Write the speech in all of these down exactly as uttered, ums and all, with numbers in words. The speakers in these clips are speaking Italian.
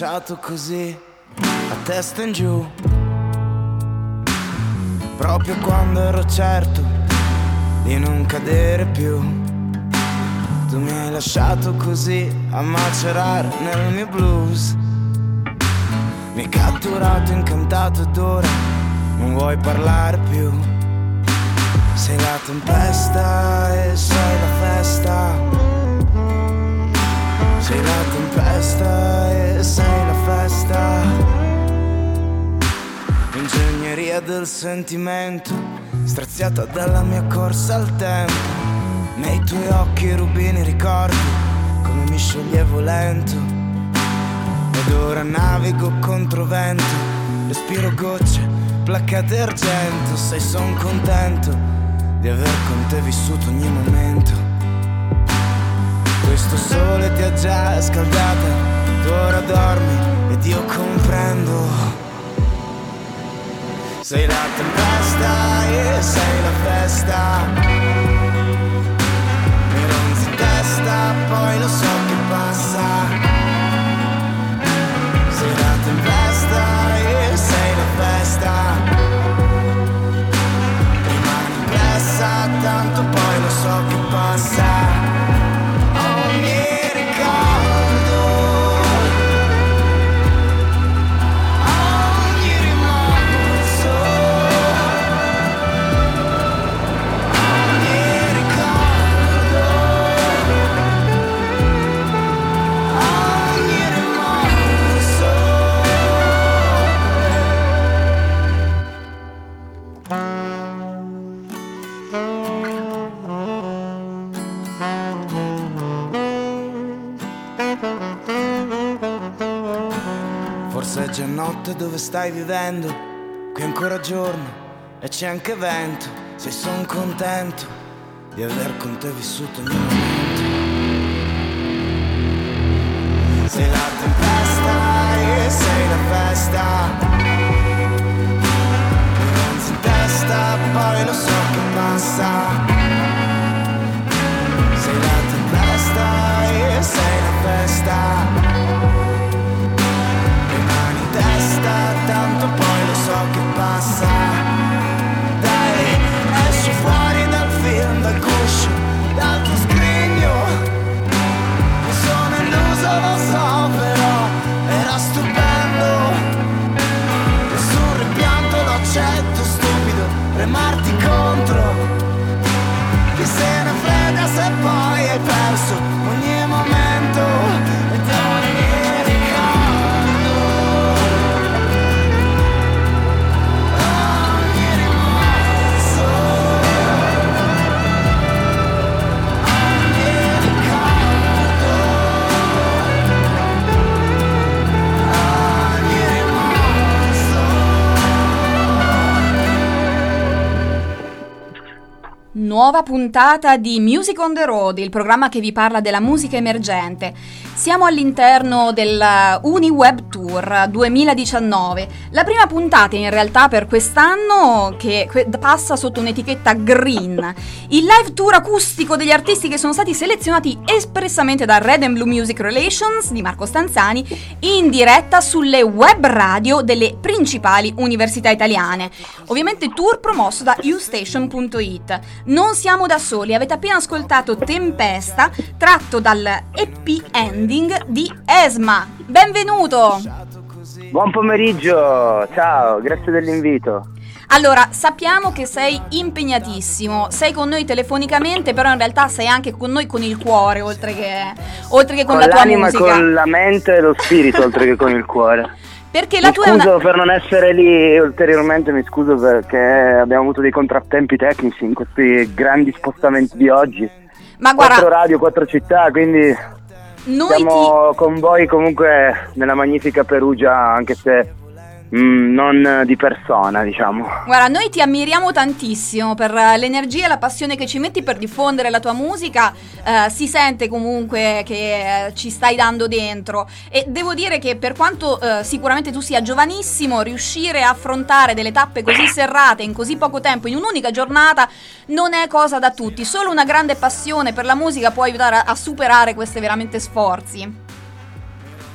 lasciato così, a testa in giù, proprio quando ero certo di non cadere più. Tu mi hai lasciato così a macerare nel mio blues. Mi hai catturato, incantato ed ora non vuoi parlare più. Sei la tempesta e sei la festa. Sei la tempesta e sei la festa. Ingegneria del sentimento, straziata dalla mia corsa al tempo. Nei tuoi occhi rubini ricordi come mi scioglievo lento. Ed ora navigo contro vento, respiro gocce, placcate argento. Sai, son contento di aver con te vissuto ogni momento. Questo sole ti ha già scaldata, tu ora dormi ed io comprendo. Sei la tempesta e sei la festa. Poi lo so che passa. Sei la tempesta e sei la festa. Rimani impressa, tanto poi lo so che passa. Ogni ricordo, ogni rimorso, ogni ricordo. Forse è già notte dove stai vivendo, qui è ancora giorno e c'è anche vento. Se son contento di aver con te vissuto ogni momento. Sei la tempesta e sei la festa. Pensi in testa, poi lo so che passa. Sei la tempesta e sei la festa. Tanto poi lo so che passa. Dai, esci fuori dal film, dal guscio, dal tuo scrigno. Mi sono illuso, lo so, però era stupendo. Nessun rimpianto lo accetto, stupido, remarti contro. Chi se ne frega se poi hai perso ogni momento ed ogni Nuova puntata di Music on the Road, il programma che vi parla della musica emergente. Siamo all'interno del UniWeb Tour duemiladiciannove, la prima puntata in realtà per quest'anno che passa sotto un'etichetta green, il live tour acustico degli artisti che sono stati selezionati espressamente da Red and Blue Music Relations di Marco Stanzani in diretta sulle web radio delle principali università italiane. Ovviamente tour promosso da u station punto it. Non siamo da soli, avete appena ascoltato Tempesta, tratto dal E P Ending di Esma. Benvenuto! Buon pomeriggio, ciao, grazie dell'invito. Allora, sappiamo che sei impegnatissimo, sei con noi telefonicamente, però in realtà sei anche con noi con il cuore, oltre che, oltre che con, con la tua musica. Con l'anima, con la mente e lo spirito, oltre che con il cuore. Perché la mi tua scuso è una... per non essere lì ulteriormente, mi scuso perché abbiamo avuto dei contrattempi tecnici in questi grandi spostamenti di oggi. Ma guarda, quattro radio, quattro città, quindi noi siamo ti... con voi comunque nella magnifica Perugia, anche se mm, non di persona, diciamo. Guarda, noi ti ammiriamo tantissimo per l'energia e la passione che ci metti per diffondere la tua musica, eh, si sente comunque che eh, ci stai dando dentro, e devo dire che per quanto eh, sicuramente tu sia giovanissimo, riuscire a affrontare delle tappe così serrate in così poco tempo, in un'unica giornata, non è cosa da tutti. Solo una grande passione per la musica può aiutare a, a superare questi veramente sforzi.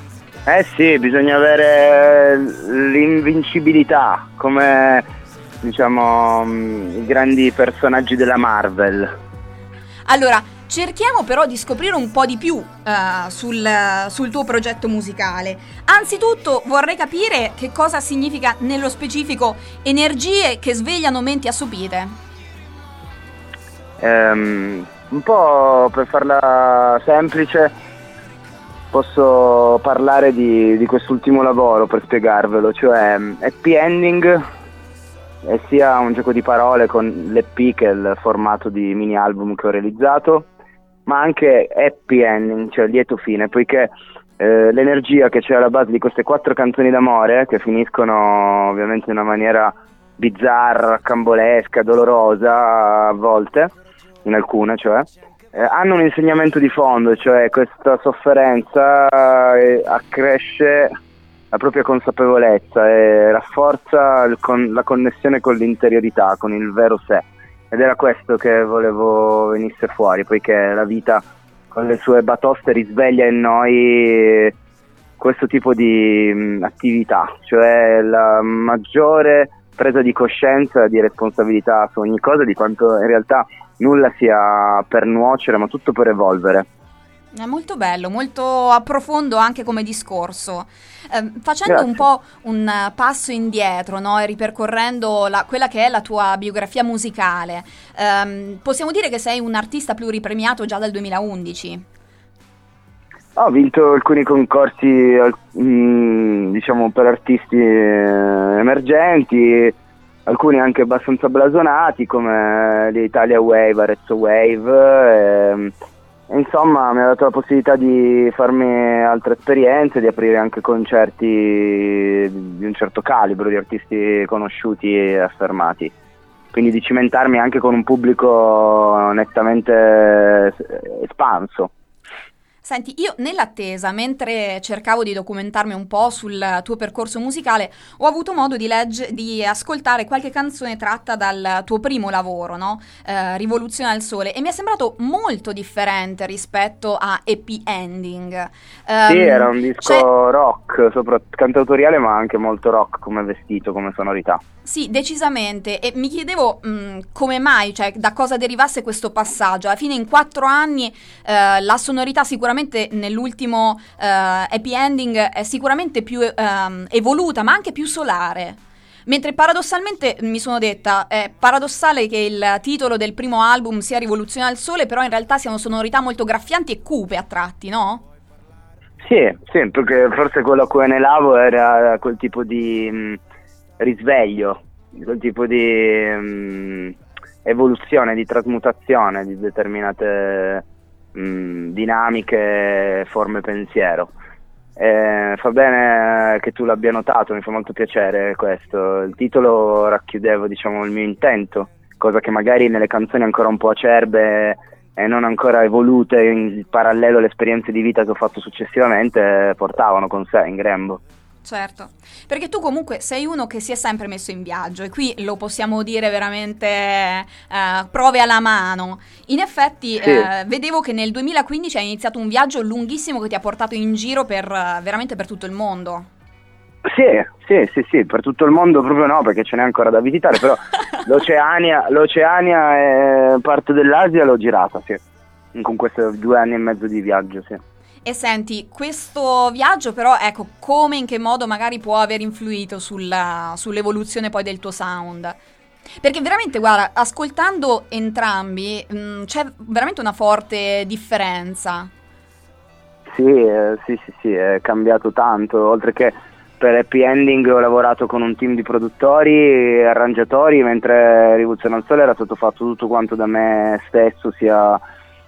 Eh sì, bisogna avere l'invincibilità, come diciamo i grandi personaggi della Marvel. Allora, cerchiamo però di scoprire un po' di più uh, sul, sul tuo progetto musicale. Anzitutto vorrei capire che cosa significa nello specifico energie che svegliano menti assopite. Um, un po' per farla semplice, posso parlare di, di quest'ultimo lavoro per spiegarvelo, cioè Happy Ending è sia un gioco di parole con l'E P, che è il formato di mini album che ho realizzato, ma anche Happy Ending, cioè lieto fine, poiché eh, l'energia che c'è alla base di queste quattro canzoni d'amore, che finiscono ovviamente in una maniera bizzarra, rocambolesca, dolorosa a volte, in alcune cioè, Eh, hanno un insegnamento di fondo, cioè questa sofferenza eh, accresce la propria consapevolezza e rafforza il con- la connessione con l'interiorità, con il vero sé, ed era questo che volevo venisse fuori, poiché la vita con le sue batoste risveglia in noi questo tipo di mh, attività, cioè la maggiore presa di coscienza e di responsabilità su ogni cosa, di quanto in realtà nulla sia per nuocere, ma tutto per evolvere. È molto bello, molto profondo anche come discorso. Eh, facendo Grazie. un po' un uh, passo indietro, no? E ripercorrendo la, quella che è la tua biografia musicale, ehm, possiamo dire che sei un artista pluripremiato già dal duemilaundici. Ho vinto alcuni concorsi mh, diciamo per artisti eh, emergenti, alcuni anche abbastanza blasonati come l'Italia Wave, Arezzo Wave, e, insomma mi ha dato la possibilità di farmi altre esperienze, di aprire anche concerti di un certo calibro, di artisti conosciuti e affermati, quindi di cimentarmi anche con un pubblico nettamente espanso. Senti, io nell'attesa, mentre cercavo di documentarmi un po' sul tuo percorso musicale, ho avuto modo di legge- di ascoltare qualche canzone tratta dal tuo primo lavoro, no? Eh, Rivoluzione al Sole, e mi è sembrato molto differente rispetto a Happy Ending. Um, sì, era un disco c'è... rock, soprattutto cantautoriale, ma anche molto rock come vestito, come sonorità. Sì, decisamente, e mi chiedevo mh, come mai, cioè da cosa derivasse questo passaggio. Alla fine in quattro anni eh, la sonorità sicuramente nell'ultimo eh, Happy Ending è sicuramente più ehm, evoluta, ma anche più solare. Mentre paradossalmente mi sono detta, è paradossale che il titolo del primo album sia Rivoluzione al Sole, però in realtà siano sonorità molto graffianti e cupe a tratti, no? Sì, sì, perché forse quello a cui anelavo era quel tipo di mh, risveglio, quel tipo di mh, evoluzione, di trasmutazione di determinate mh, dinamiche, forme pensiero. Eh, fa bene che tu l'abbia notato, mi fa molto piacere questo. Il titolo racchiudeva, diciamo, il mio intento, cosa che magari nelle canzoni ancora un po' acerbe e non ancora evolute in parallelo alle esperienze di vita che ho fatto successivamente portavano con sé in grembo. Certo, perché tu comunque sei uno che si è sempre messo in viaggio, e qui lo possiamo dire veramente eh, prove alla mano. In effetti sì. eh, vedevo che nel duemilaquindici hai iniziato un viaggio lunghissimo che ti ha portato in giro per veramente per tutto il mondo. Sì, sì, sì, sì, per tutto il mondo proprio no, perché ce n'è ancora da visitare, però l'Oceania, l'Oceania e parte dell'Asia l'ho girata, sì, con questi due anni e mezzo di viaggio, sì. E senti, questo viaggio però, ecco, come, in che modo magari può aver influito sulla, sull'evoluzione poi del tuo sound? Perché veramente, guarda, ascoltando entrambi mh, c'è veramente una forte differenza. Sì, eh, sì, sì, sì, è cambiato tanto, oltre che per Happy Ending ho lavorato con un team di produttori e arrangiatori, mentre Rivoluzione al Sole era stato fatto tutto quanto da me stesso, sia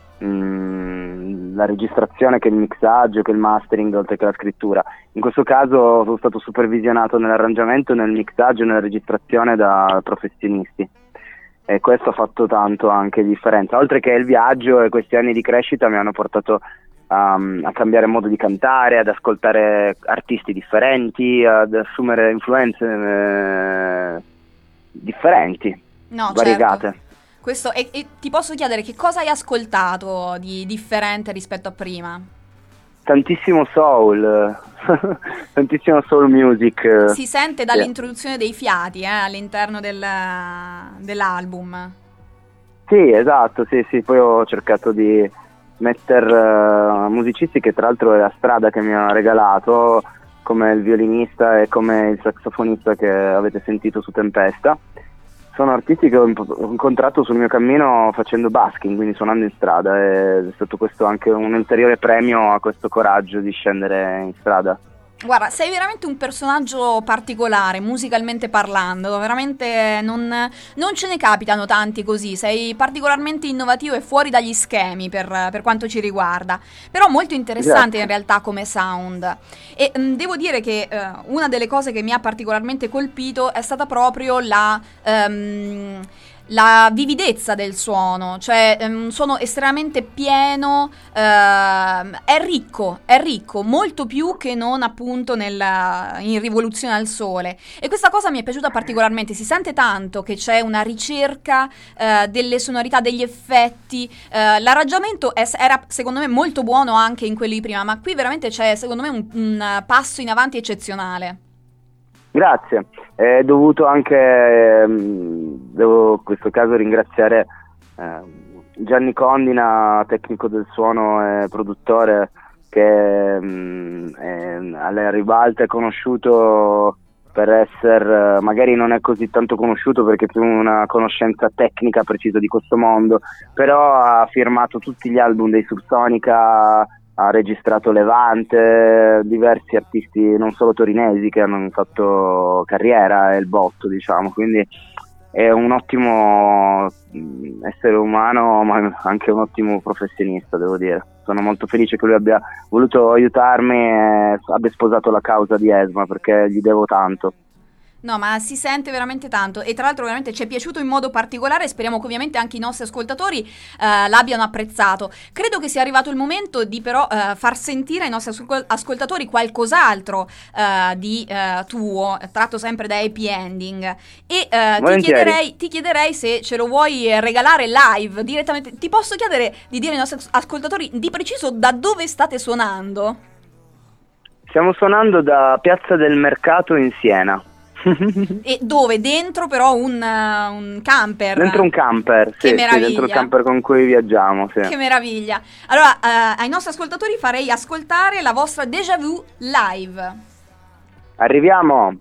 la registrazione che il mixaggio, che il mastering, oltre che la scrittura. In questo caso sono stato supervisionato nell'arrangiamento, nel mixaggio e nella registrazione da professionisti, e questo ha fatto tanto anche differenza, oltre che il viaggio e questi anni di crescita mi hanno portato a, a cambiare modo di cantare, ad ascoltare artisti differenti, ad assumere influenze eh, differenti, no, variegate. Certo. Questo, e, e ti posso chiedere che cosa hai ascoltato di differente rispetto a prima? tantissimo soul, tantissimo soul music. Si sente dall'introduzione dei fiati eh, all'interno del, dell'album. Sì, esatto, sì, sì, poi ho cercato di mettere uh, musicisti che tra l'altro è la strada che mi ha regalato, come il violinista e come il sassofonista che avete sentito su Tempesta. Sono artisti che ho incontrato sul mio cammino facendo busking, quindi suonando in strada, ed è stato questo anche un ulteriore premio a questo coraggio di scendere in strada. Guarda, sei veramente un personaggio particolare, musicalmente parlando, veramente non, non ce ne capitano tanti così, sei particolarmente innovativo e fuori dagli schemi per, per quanto ci riguarda, però molto interessante Grazie. In realtà come sound. E mh, devo dire che uh, una delle cose che mi ha particolarmente colpito è stata proprio la... Um, la vividezza del suono, cioè un suono estremamente pieno, ehm, è ricco, è ricco, molto più che non appunto nella, in Rivoluzione al Sole, e questa cosa mi è piaciuta particolarmente, si sente tanto che c'è una ricerca eh, delle sonorità, degli effetti, eh, l'arrangiamento è, era secondo me molto buono anche in quelli di prima, ma qui veramente c'è secondo me un, un passo in avanti eccezionale. Grazie, è dovuto anche, ehm, devo in questo caso ringraziare eh, Gianni Condina, tecnico del suono e produttore, che ehm, è, alla ribalta è conosciuto per essere, magari non è così tanto conosciuto perché più una conoscenza tecnica precisa di questo mondo, però ha firmato tutti gli album dei Subsonica, ha registrato Levante, diversi artisti non solo torinesi che hanno fatto carriera e il botto, diciamo, quindi è un ottimo essere umano ma anche un ottimo professionista, devo dire. Sono molto felice che lui abbia voluto aiutarmi e abbia sposato la causa di ESMA, perché gli devo tanto. No, ma si sente veramente tanto, e tra l'altro veramente ci è piaciuto in modo particolare, speriamo che ovviamente anche i nostri ascoltatori eh, l'abbiano apprezzato. Credo che sia arrivato il momento di però eh, far sentire ai nostri ascol- ascoltatori qualcos'altro eh, di eh, tuo, tratto sempre da Happy Ending, e eh, ti, chiederei, ti chiederei se ce lo vuoi regalare live direttamente. Ti posso chiedere di dire ai nostri ascoltatori di preciso da dove state suonando? Stiamo suonando da Piazza del Mercato in Siena. E dove? Dentro però un, uh, un camper? Dentro un camper, che sì, meraviglia. Sì, dentro il camper con cui viaggiamo, sì. Che meraviglia. Allora, uh, ai nostri ascoltatori farei ascoltare la vostra Déjà Vu live. Arriviamo.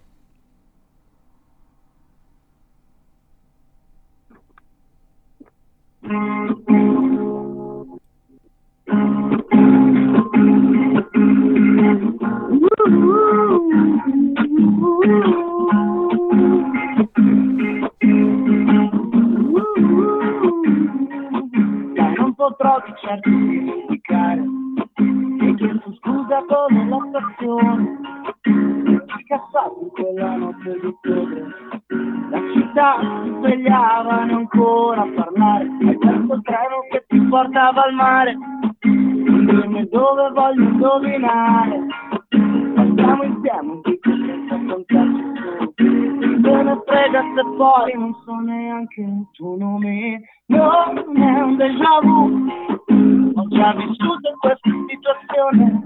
Non potrò di certo dimenticare che chiesto scusa come la stazione, scassato in quella notte di ottobre. La città si svegliava e ancora a parlare al terzo treno che ti portava al mare. Dimmi dove voglio indovinare, stiamo insieme senza contarci su. Se ne frega se poi non so neanche il tuo nome. Non è un déjà vu, ho già vissuto questa situazione.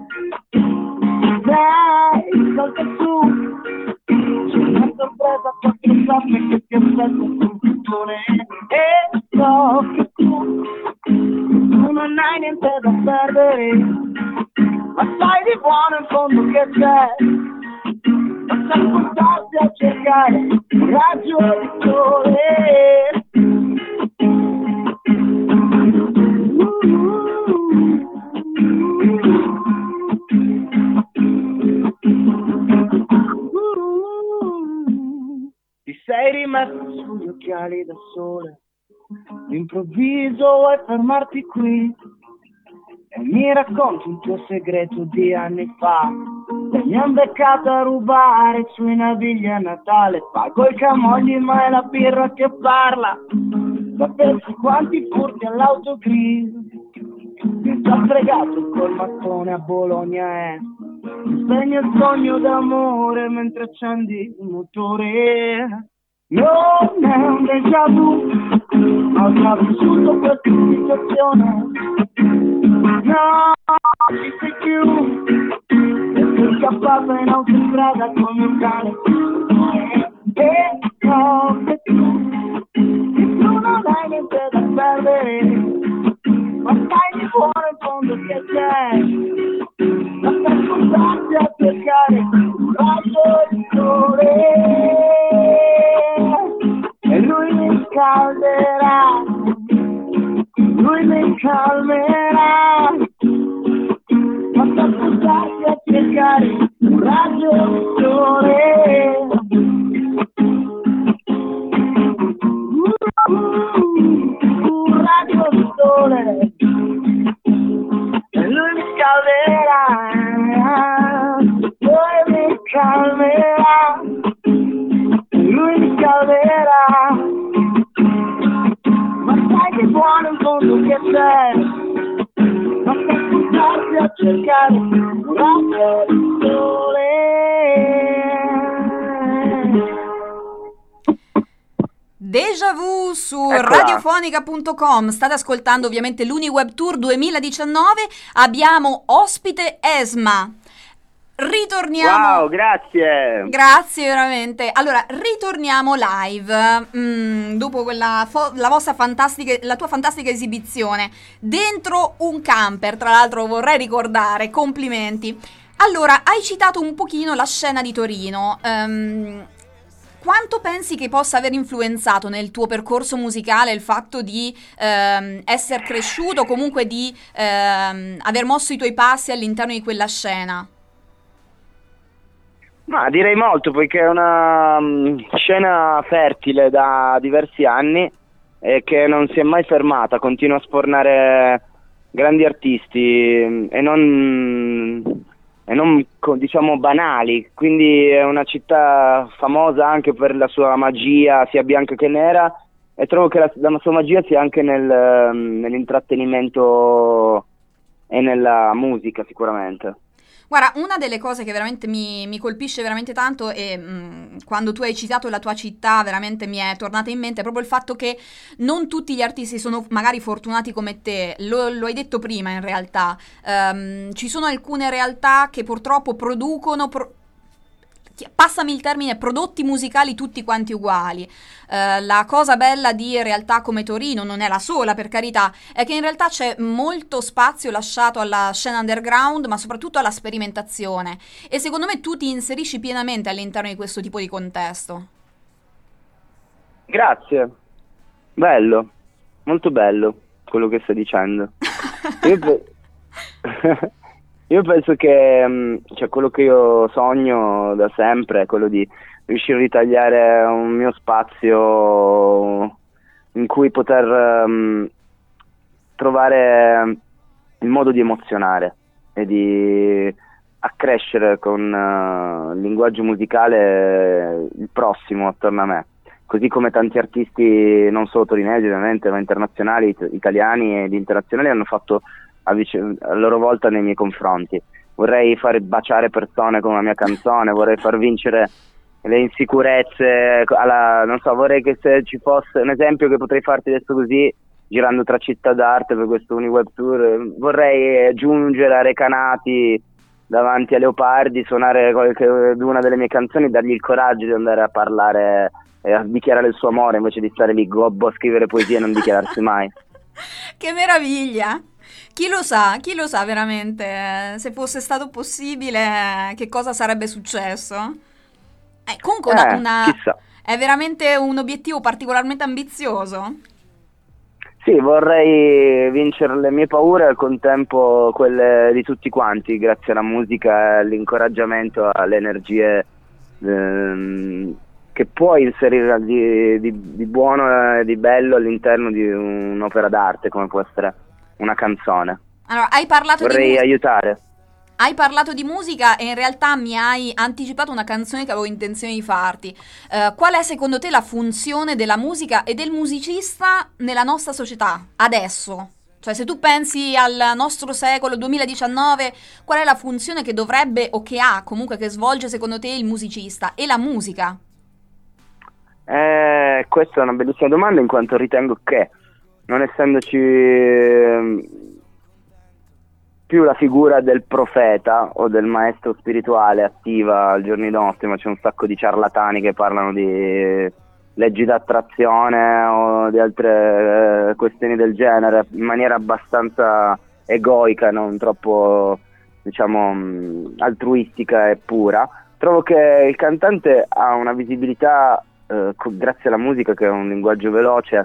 Dai, salta su, c'è una sorpresa quattro zampe che ti aspetta sul pittone. E so che tu, tu non hai niente da perdere, ma sai di buono in fondo che c'è. Basta portarti a cercare un raggio di sole. Ti sei rimesso sugli occhiali da sole, d'improvviso vuoi fermarti qui e mi racconti il tuo segreto di anni fa. Se mi han beccato a rubare sui navigli a Natale, pago i camogli ma è la birra che parla. Sapessi quanti furti all'autogrill, mi sta fregato col mattone a Bologna Est. Spegno il sogno d'amore mentre accendi il motore. Non è un déjà vu, ho già vissuto questa situazione. No, ci sei più, scappava in autostrada come un cane e so che tu che tu non hai niente da perdere, ma sai di buono in fondo che c'è, basta ascoltarti a cercare un raggio di sole e lui mi calderà, lui mi calmerà, basta ascoltarti a cercare un raggio di sole. Un raggio di sole e lui mi calderà, lui mi calmerà, lui mi calmerà, ma sai che buono in fondo che c'è, basta ascoltarsi a cercare un raggio di sole. Déjà vu su Eccola. radiofonica punto com. State ascoltando ovviamente l'Uniweb Tour duemiladiciannove. Abbiamo ospite Esma. Ritorniamo. Wow, grazie. Grazie veramente. Allora, ritorniamo live. Mm, dopo quella fo- la vostra fantastica la tua fantastica esibizione dentro un camper, tra l'altro vorrei ricordare, complimenti. Allora, hai citato un pochino la scena di Torino. Um, Quanto pensi che possa aver influenzato nel tuo percorso musicale il fatto di ehm, essere cresciuto, comunque di ehm, aver mosso i tuoi passi all'interno di quella scena? Ma direi molto, poiché è una um, scena fertile da diversi anni e che non si è mai fermata, continua a sfornare grandi artisti um, e non... e non diciamo banali, quindi è una città famosa anche per la sua magia sia bianca che nera, e trovo che la, la sua magia sia anche nel, nell'intrattenimento e nella musica sicuramente. Guarda, una delle cose che veramente mi, mi colpisce veramente tanto e mh, quando tu hai citato la tua città veramente mi è tornata in mente proprio il fatto che non tutti gli artisti sono magari fortunati come te, lo, lo hai detto prima in realtà, um, ci sono alcune realtà che purtroppo producono... Pro- passami il termine, prodotti musicali tutti quanti uguali. Uh, la cosa bella di realtà come Torino, non è la sola per carità, è che in realtà c'è molto spazio lasciato alla scena underground, ma soprattutto alla sperimentazione, e secondo me tu ti inserisci pienamente all'interno di questo tipo di contesto. Grazie, bello, molto bello quello che stai dicendo. Io pe- Io penso che cioè, quello che io sogno da sempre è quello di riuscire a ritagliare un mio spazio in cui poter um, trovare il modo di emozionare e di accrescere con uh, il linguaggio musicale il prossimo attorno a me, così come tanti artisti non solo torinesi ovviamente ma internazionali, it- italiani ed internazionali hanno fatto a, vic- a loro volta nei miei confronti. Vorrei far baciare persone con la mia canzone, vorrei far vincere le insicurezze alla, non so, vorrei che se ci fosse un esempio che potrei farti adesso così, girando tra città d'arte per questo Uniweb Tour, vorrei giungere a Recanati davanti a Leopardi, suonare qualche, una delle mie canzoni e dargli il coraggio di andare a parlare e a dichiarare il suo amore invece di stare lì gobbo a scrivere poesie e non dichiararsi mai. Che meraviglia! Chi lo sa, chi lo sa veramente, se fosse stato possibile, che cosa sarebbe successo? Eh, comunque una, Eh, una- chissà. è veramente un obiettivo particolarmente ambizioso. Sì, vorrei vincere le mie paure e al contempo quelle di tutti quanti, grazie alla musica, all'incoraggiamento, alle energie ehm, che puoi inserire di, di, di buono e di bello all'interno di un'opera d'arte come può essere una canzone. Allora, hai parlato di Vorrei musica. aiutare. Hai parlato di musica e in realtà mi hai anticipato una canzone che avevo intenzione di farti. Eh, qual è secondo te la funzione della musica e del musicista nella nostra società adesso? Cioè, se tu pensi al nostro secolo duemiladiciannove, qual è la funzione che dovrebbe o che ha comunque che svolge secondo te il musicista e la musica? Eh, questa è una bellissima domanda, in quanto ritengo che non essendoci ehm, più la figura del profeta o del maestro spirituale attiva al giorni nostri, ma c'è un sacco di ciarlatani che parlano di leggi d'attrazione o di altre eh, questioni del genere in maniera abbastanza egoica, non troppo, diciamo, mh, altruistica e pura. Trovo che il cantante ha una visibilità eh, co- grazie alla musica, che è un linguaggio veloce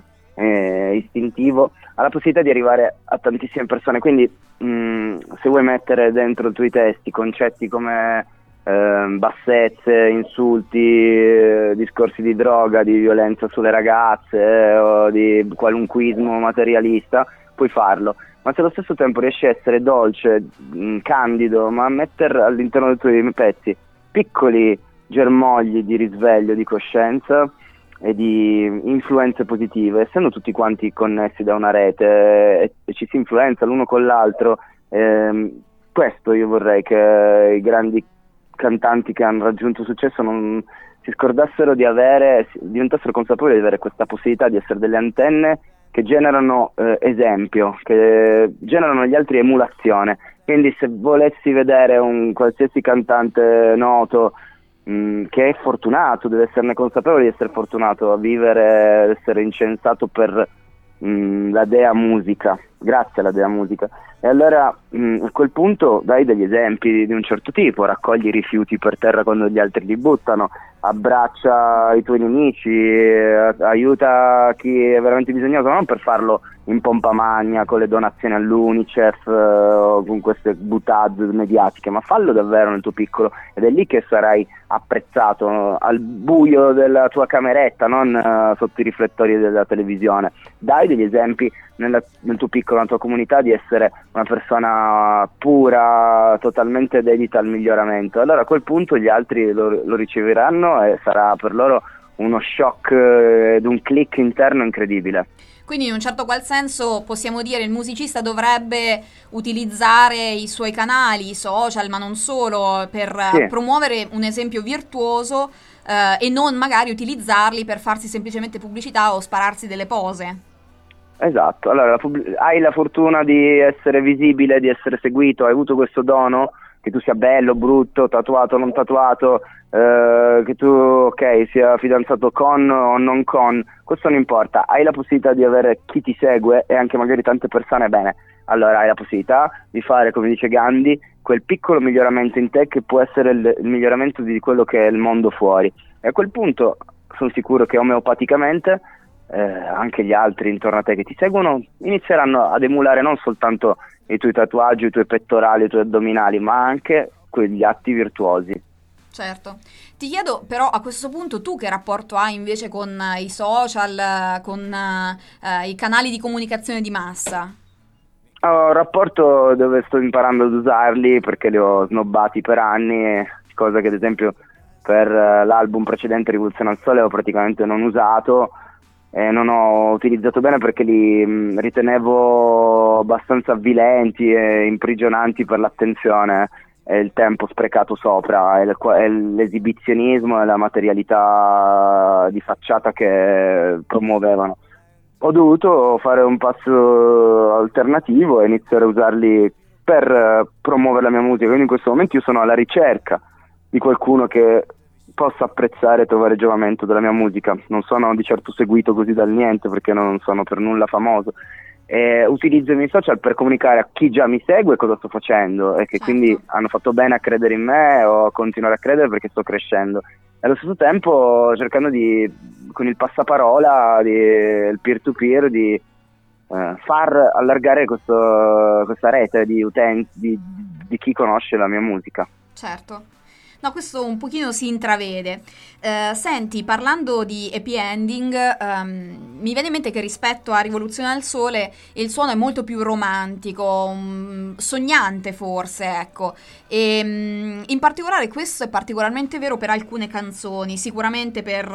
e istintivo, ha la possibilità di arrivare a tantissime persone, quindi mh, se vuoi mettere dentro i tuoi testi concetti come eh, bassezze, insulti, eh, discorsi di droga, di violenza sulle ragazze eh, o di qualunquismo materialista, puoi farlo, ma se allo stesso tempo riesci a essere dolce, mh, candido, ma a mettere all'interno dei tuoi pezzi piccoli germogli di risveglio, di coscienza e di influenze positive, essendo tutti quanti connessi da una rete e, e ci si influenza l'uno con l'altro, ehm, questo io vorrei che i grandi cantanti che hanno raggiunto successo non si scordassero di avere, diventassero consapevoli di avere questa possibilità di essere delle antenne che generano eh, esempio, che generano gli altri emulazione. Quindi se volessi vedere un qualsiasi cantante noto mh, che è fortunato, deve esserne consapevole di essere fortunato a vivere, essere incensato per mh, la dea musica, grazie alla dea musica. E allora mh, a quel punto dai degli esempi di un certo tipo, raccogli i rifiuti per terra quando gli altri li buttano, abbraccia i tuoi nemici, eh, aiuta chi è veramente bisognoso, non per farlo in pompa magna con le donazioni all'Unicef eh, o con queste butade mediatiche, ma fallo davvero nel tuo piccolo, ed è lì che sarai apprezzato, no? Al buio della tua cameretta, non eh, sotto i riflettori della televisione. Dai degli esempi nella, nel tuo piccolo, nella tua comunità, di essere una persona pura, totalmente dedita al miglioramento. Allora a quel punto gli altri lo, lo riceveranno e sarà per loro uno shock ed un click interno incredibile. Quindi in un certo qual senso possiamo dire il musicista dovrebbe utilizzare i suoi canali, i social, ma non solo, per Sì. promuovere un esempio virtuoso eh, e non magari utilizzarli per farsi semplicemente pubblicità o spararsi delle pose. Esatto, allora la pub- hai la fortuna di essere visibile, di essere seguito, hai avuto questo dono, che tu sia bello, brutto, tatuato, non tatuato, eh, che tu, ok, sia fidanzato con o non con, questo non importa, hai la possibilità di avere chi ti segue e anche magari tante persone, bene, allora hai la possibilità di fare, come dice Gandhi, quel piccolo miglioramento in te che può essere il, il miglioramento di quello che è il mondo fuori, e a quel punto sono sicuro che omeopaticamente eh, anche gli altri intorno a te che ti seguono inizieranno ad emulare non soltanto i tuoi tatuaggi, i tuoi pettorali, i tuoi addominali, ma anche quegli atti virtuosi. Certo. Ti chiedo però a questo punto tu che rapporto hai invece con eh, i social, eh, con eh, i canali di comunicazione di massa? Ho un rapporto dove sto imparando ad usarli perché li ho snobbati per anni, cosa che ad esempio per eh, l'album precedente Rivoluzione al Sole ho praticamente non usato. Eh, non ho utilizzato bene perché li mh, ritenevo abbastanza avvilenti e imprigionanti per l'attenzione e il tempo sprecato sopra, e, l- e l'esibizionismo e la materialità di facciata che promuovevano. Ho dovuto fare un passo alternativo e iniziare a usarli per eh, promuovere la mia musica, quindi in questo momento io sono alla ricerca di qualcuno che possa apprezzare e trovare giovamento della mia musica. Non sono di certo seguito così dal niente perché non sono per nulla famoso, e utilizzo i miei social per comunicare a chi già mi segue cosa sto facendo e che Certo. quindi hanno fatto bene a credere in me o a continuare a credere perché sto crescendo, e allo stesso tempo cercando di, con il passaparola, di, il peer to peer, di eh, far allargare questo, questa rete di utenti, di, di chi conosce la mia musica. Certo. No, questo un pochino si intravede. Eh, senti, parlando di happy ending, ehm, mi viene in mente che rispetto a Rivoluzione al Sole il suono è molto più romantico, um, sognante forse, ecco. E um, in particolare questo è particolarmente vero per alcune canzoni, sicuramente per,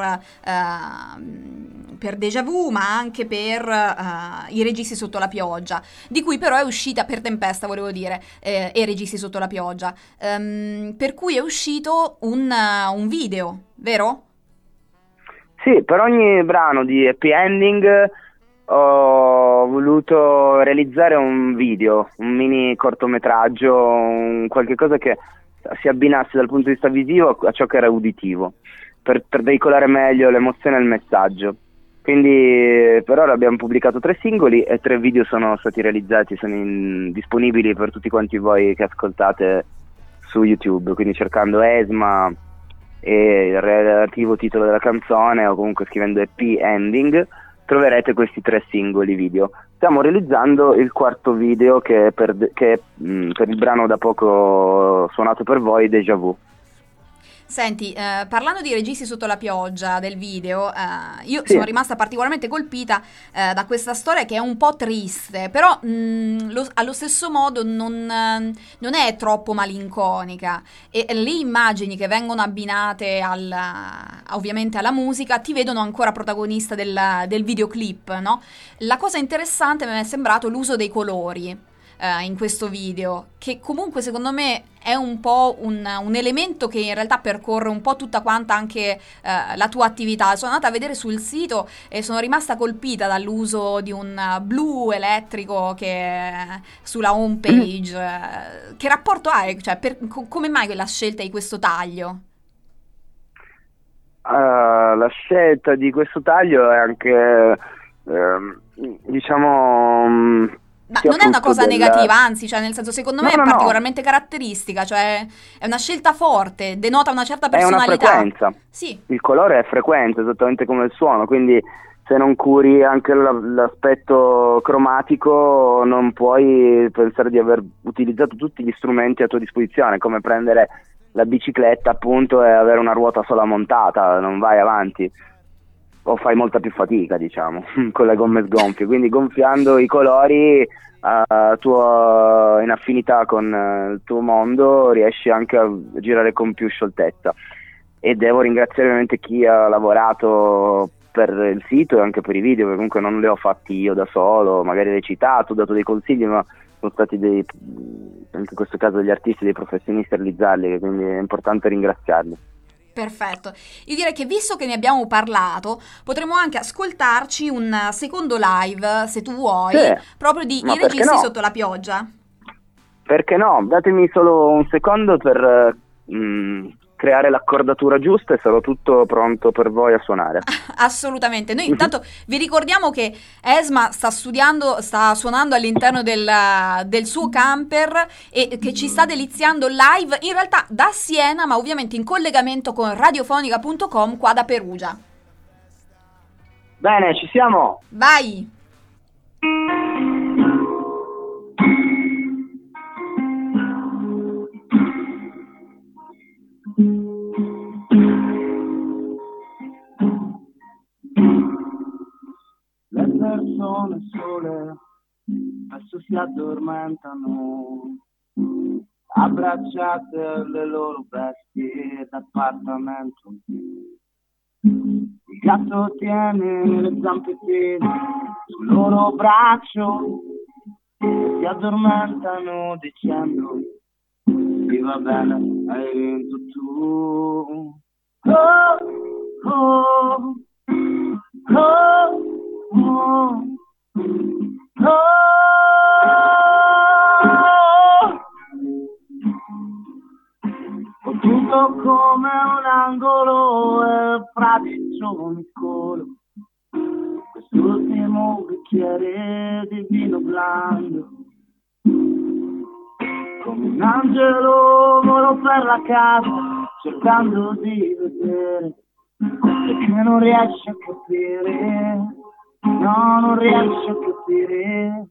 uh, per Déjà Vu, ma anche per uh, I Registi sotto la pioggia, di cui però è uscita, per Tempesta volevo dire, eh, e Registi sotto la pioggia, um, per cui è uscito un, uh, un video, vero? Sì, per ogni brano di happy ending ho voluto realizzare un video, un mini cortometraggio, un qualche cosa che si abbinasse dal punto di vista visivo a ciò che era uditivo, per, per veicolare meglio l'emozione e il messaggio. Quindi per ora abbiamo pubblicato tre singoli e tre video sono stati realizzati, sono in, disponibili per tutti quanti voi che ascoltate su YouTube, quindi cercando Esma e il relativo titolo della canzone o comunque scrivendo E P Ending troverete questi tre singoli video. Stiamo realizzando il quarto video che è per, che è, mh, per il brano da poco suonato per voi, Déjà Vu. Senti, eh, parlando di Registi sotto la pioggia del video, eh, io Sì. sono rimasta particolarmente colpita eh, da questa storia che è un po' triste, però mh, lo- allo stesso modo non, eh, non è troppo malinconica, e le immagini che vengono abbinate al, ovviamente alla musica ti vedono ancora protagonista del, del videoclip, no? La cosa interessante mi è sembrato l'uso dei colori eh, in questo video, che comunque secondo me è un po' un, un elemento che in realtà percorre un po' tutta quanta anche eh, la tua attività. Sono andata a vedere sul sito e sono rimasta colpita dall'uso di un uh, blu elettrico che è sulla home page. Eh, che rapporto hai? Cioè, per, co- come mai la scelta di questo taglio? Uh, la scelta di questo taglio è anche, ehm, diciamo... mh, Ma che non è una appunto cosa del- negativa, anzi, cioè nel senso, secondo me No, è no, no. particolarmente caratteristica, cioè è una scelta forte, denota una certa È una personalità. frequenza. Sì. Il colore è frequente, esattamente come il suono, quindi se non curi anche la- l'aspetto cromatico non puoi pensare di aver utilizzato tutti gli strumenti a tua disposizione, come prendere la bicicletta appunto e avere una ruota sola montata, non vai avanti o fai molta più fatica, diciamo, con le gomme sgonfie, quindi gonfiando i colori a tuo, in affinità con eh, il tuo mondo riesci anche a girare con più scioltezza. E devo ringraziare ovviamente chi ha lavorato per il sito e anche per i video, perché comunque non li ho fatti io da solo, magari recitato, ho dato dei consigli, ma sono stati dei, anche in questo caso degli artisti, dei professionisti a realizzarli, quindi è importante ringraziarli. Perfetto. Io direi che visto che ne abbiamo parlato, potremmo anche ascoltarci un secondo live, se tu vuoi, Sì, proprio di ma I perché Registi no? sotto la pioggia. Perché no? Datemi solo un secondo per eh, mh, creare l'accordatura giusta e sarò tutto pronto per voi a suonare. Assolutamente. Noi intanto vi ricordiamo che Esma sta studiando, sta suonando all'interno del, del suo camper e che ci sta deliziando live, in realtà da Siena, ma ovviamente in collegamento con radiofonica punto com qua da Perugia. Bene, ci siamo! Vai! Le persone sole spesso si addormentano, abbracciate alle loro bestie d'appartamento. Il gatto tiene le zampe tese sul loro braccio e si addormentano dicendo: sì, va bene, hai vinto tu. Oh, oh, oh, oh, oh. Ho tutto come un angolo e frati sono il colo. Quest'ultimo bicchiere di vino blando, come un angelo volo per la casa cercando di vedere perché non riesce a capire, no, non riesce a capire.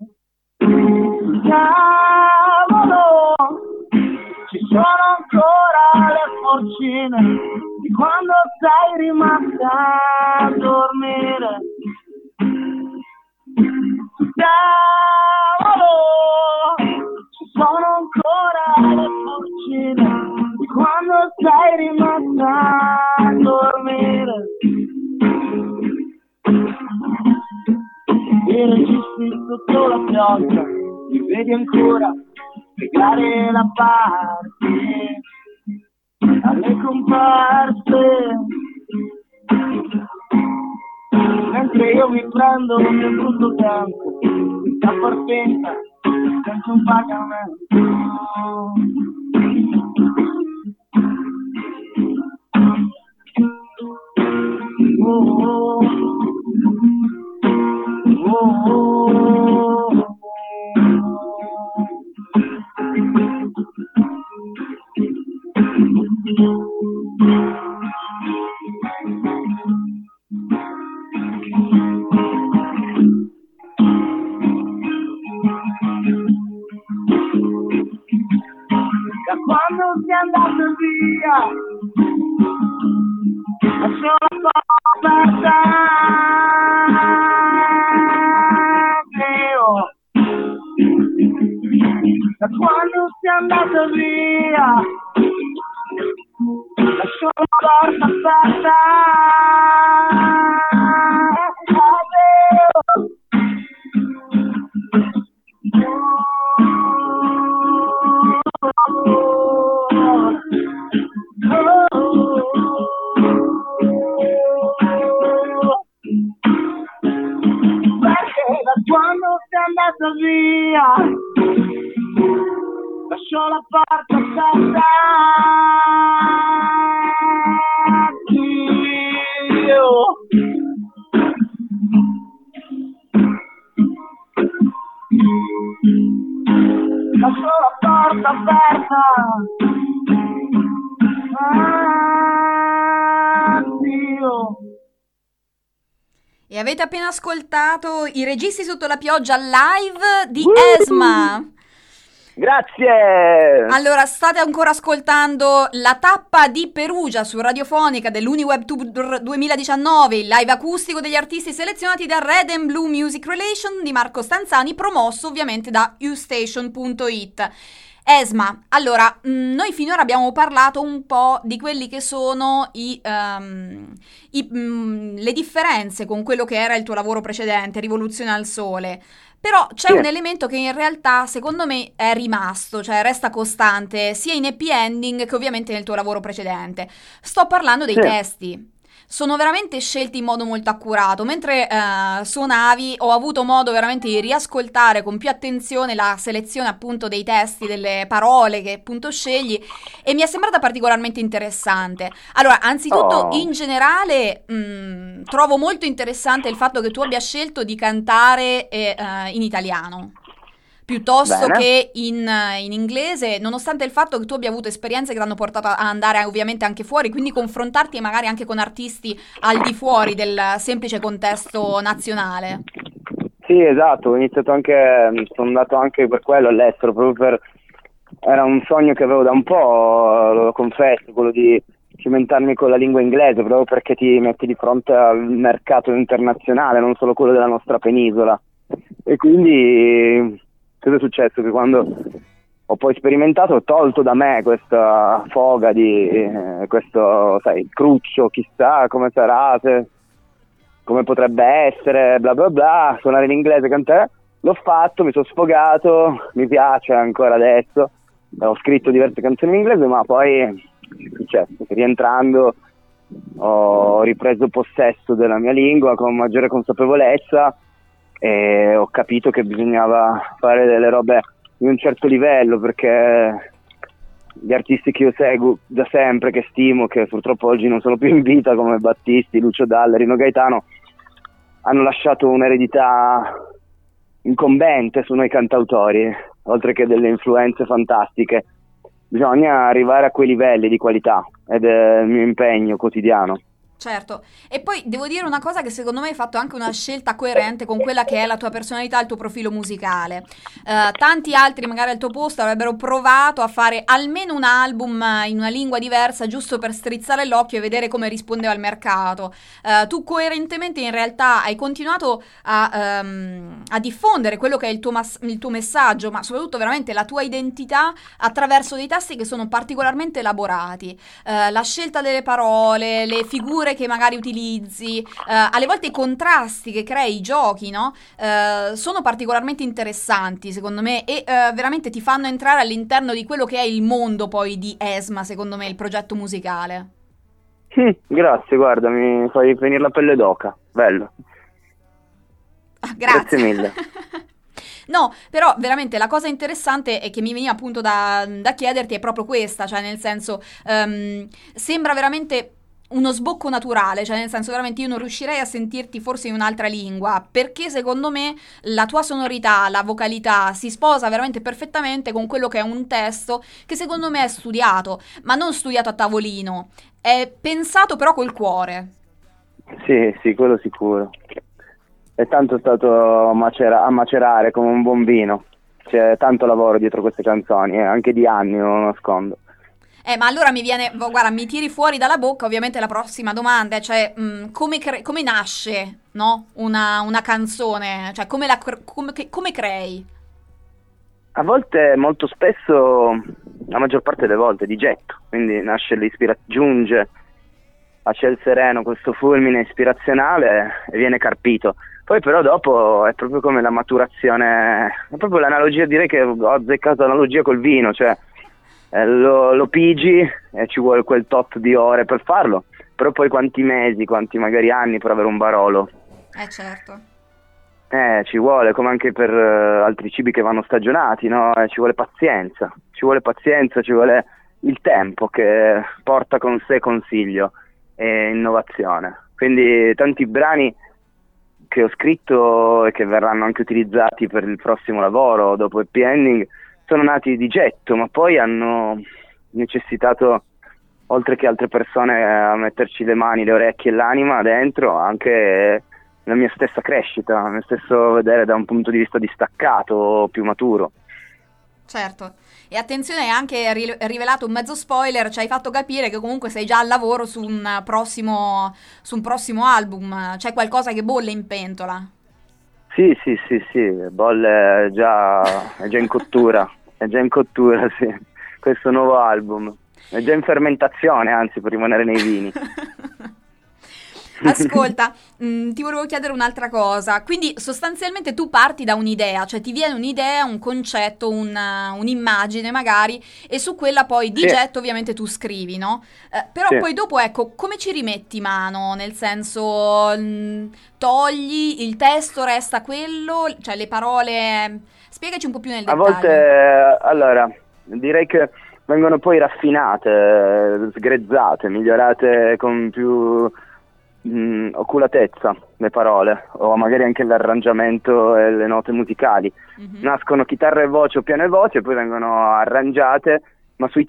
Cavolo, ci sono ancora le porcine di quando sei rimasta a dormire. Cavolo, ci sono ancora le porcine di quando sei rimasta a dormire. I registi sotto la pioggia, li vedi ancora spiegare la parte alle comparse. mentre io mi prendo un mio brutto tempo, a far finta senza un pagamento. Oh, oh, oh, oh. Da quando sei andato via, lascio la porta aperta, Dio. Da quando sei andato via, lascio la porta aperta, Dio. Quando sei andato via, lascio la porta aperta, Dio. Lascio la porta aperta, ah, Dio. E avete appena ascoltato i Registi sotto la pioggia live di Uh! Esma. Grazie! Allora, state ancora ascoltando la tappa di Perugia su Radiofonica dell'Uniweb Tour duemiladiciannove, il live acustico degli artisti selezionati da Red and Blue Music Relation di Marco Stanzani, promosso ovviamente da u station punto it. Esma, allora, mh, noi finora abbiamo parlato un po' di quelli che sono i, um, i, mh, le differenze con quello che era il tuo lavoro precedente, Rivoluzione al Sole, però c'è Sì. un elemento che in realtà secondo me è rimasto, cioè resta costante sia in happy ending che ovviamente nel tuo lavoro precedente. Sto parlando dei Sì. testi. Sono veramente scelti in modo molto accurato. Mentre eh, suonavi ho avuto modo veramente di riascoltare con più attenzione la selezione appunto dei testi, delle parole che appunto scegli, e mi è sembrata particolarmente interessante. Allora, anzitutto Oh. in generale mh, trovo molto interessante il fatto che tu abbia scelto di cantare eh, eh, in italiano piuttosto Bene. che in, eh, in inglese, nonostante il fatto che tu abbia avuto esperienze che ti hanno portato a andare ovviamente anche fuori, quindi confrontarti magari anche con artisti al di fuori del semplice contesto nazionale. Sì, esatto, ho iniziato anche, sono andato anche per quello all'estero, proprio per, era un sogno che avevo da un po', lo confesso, quello di cimentarmi con la lingua inglese, proprio perché ti metti di fronte al mercato internazionale, non solo quello della nostra penisola. E quindi cosa è successo? Che quando ho poi sperimentato, ho tolto da me questa foga di eh, questo, sai, cruccio, chissà come sarà, se, come potrebbe essere, bla bla bla, suonare in inglese, cantare. L'ho fatto, mi sono sfogato, mi piace ancora adesso, ho scritto diverse canzoni in inglese, ma poi è successo che rientrando ho ripreso possesso della mia lingua con maggiore consapevolezza e ho capito che bisognava fare delle robe di un certo livello, perché gli artisti che io seguo da sempre, che stimo, che purtroppo oggi non sono più in vita, come Battisti, Lucio Dalla, Rino Gaetano, hanno lasciato un'eredità incombente su noi cantautori, oltre che delle influenze fantastiche. Bisogna arrivare a quei livelli di qualità ed è il mio impegno quotidiano. Certo, e poi devo dire una cosa, che secondo me hai fatto anche una scelta coerente con quella che è la tua personalità, il tuo profilo musicale. Eh, tanti altri magari al tuo posto avrebbero provato a fare almeno un album in una lingua diversa giusto per strizzare l'occhio e vedere come rispondeva il mercato. Eh, tu coerentemente in realtà hai continuato a, um, a diffondere quello che è il tuo, mas- il tuo messaggio, ma soprattutto veramente la tua identità attraverso dei testi che sono particolarmente elaborati. Eh, la scelta delle parole, le figure che magari utilizzi, eh, alle volte i contrasti che crei, i giochi, no? Eh, sono particolarmente interessanti secondo me e eh, veramente ti fanno entrare all'interno di quello che è il mondo poi di Esma, secondo me, il progetto musicale. Grazie, guarda, mi fai venire la pelle d'oca, bello. Ah, grazie. Grazie mille. No, però veramente la cosa interessante e che mi veniva appunto da, da chiederti è proprio questa, cioè nel senso, um, sembra veramente uno sbocco naturale, cioè nel senso veramente io non riuscirei a sentirti forse in un'altra lingua, perché secondo me la tua sonorità, la vocalità si sposa veramente perfettamente con quello che è un testo che secondo me è studiato, ma non studiato a tavolino, è pensato però col cuore. Sì, sì, quello sicuro. È tanto stato macera- a macerare come un buon vino. C'è tanto lavoro dietro queste canzoni, eh, anche di anni, non lo nascondo. Eh, ma allora mi viene, guarda, mi tiri fuori dalla bocca ovviamente la prossima domanda, cioè mh, come, cre- come nasce, no? Una, una canzone, cioè come, la, cre- come, che- come crei? A volte, molto spesso, la maggior parte delle volte, di getto, quindi nasce l'ispirazione, giunge a ciel sereno questo fulmine ispirazionale e viene carpito. Poi però dopo è proprio come la maturazione, è proprio l'analogia, direi che ho azzeccato l'analogia col vino, cioè eh, lo, lo pigi e ci vuole quel tot di ore per farlo, però poi quanti mesi, quanti magari anni per avere un Barolo. Eh certo. Eh, ci vuole, come anche per uh, altri cibi che vanno stagionati, no? Eh, ci vuole pazienza, ci vuole pazienza, ci vuole il tempo che porta con sé consiglio e innovazione. Quindi tanti brani che ho scritto e che verranno anche utilizzati per il prossimo lavoro dopo Happy Ending sono nati di getto, ma poi hanno necessitato, oltre che altre persone a metterci le mani, le orecchie e l'anima dentro, anche la mia stessa crescita, il mio stesso vedere da un punto di vista distaccato, più maturo. Certo, e attenzione, hai anche ri- rivelato un mezzo spoiler, ci hai fatto capire che comunque sei già al lavoro su un prossimo, su un prossimo album, c'è qualcosa che bolle in pentola. Sì, sì, sì, sì, bolle è già, è già in cottura, è già in cottura, sì, questo nuovo album, è già in fermentazione, anzi, per rimanere nei vini. Ascolta, mh, ti volevo chiedere un'altra cosa. Quindi sostanzialmente tu parti da un'idea, cioè ti viene un'idea, un concetto, una, un'immagine magari, e su quella poi di sì. getto ovviamente tu scrivi, no? Eh, però sì. poi dopo, ecco, come ci rimetti mano? Nel senso, mh, togli, il testo resta quello, cioè le parole... Spiegaci un po' più nel dettaglio. A volte, allora, direi che vengono poi raffinate, sgrezzate, migliorate con più... Mm, oculatezza le parole, o magari anche l'arrangiamento e le note musicali. Mm-hmm. Nascono chitarra e voce o piano e voce, poi vengono arrangiate, ma sui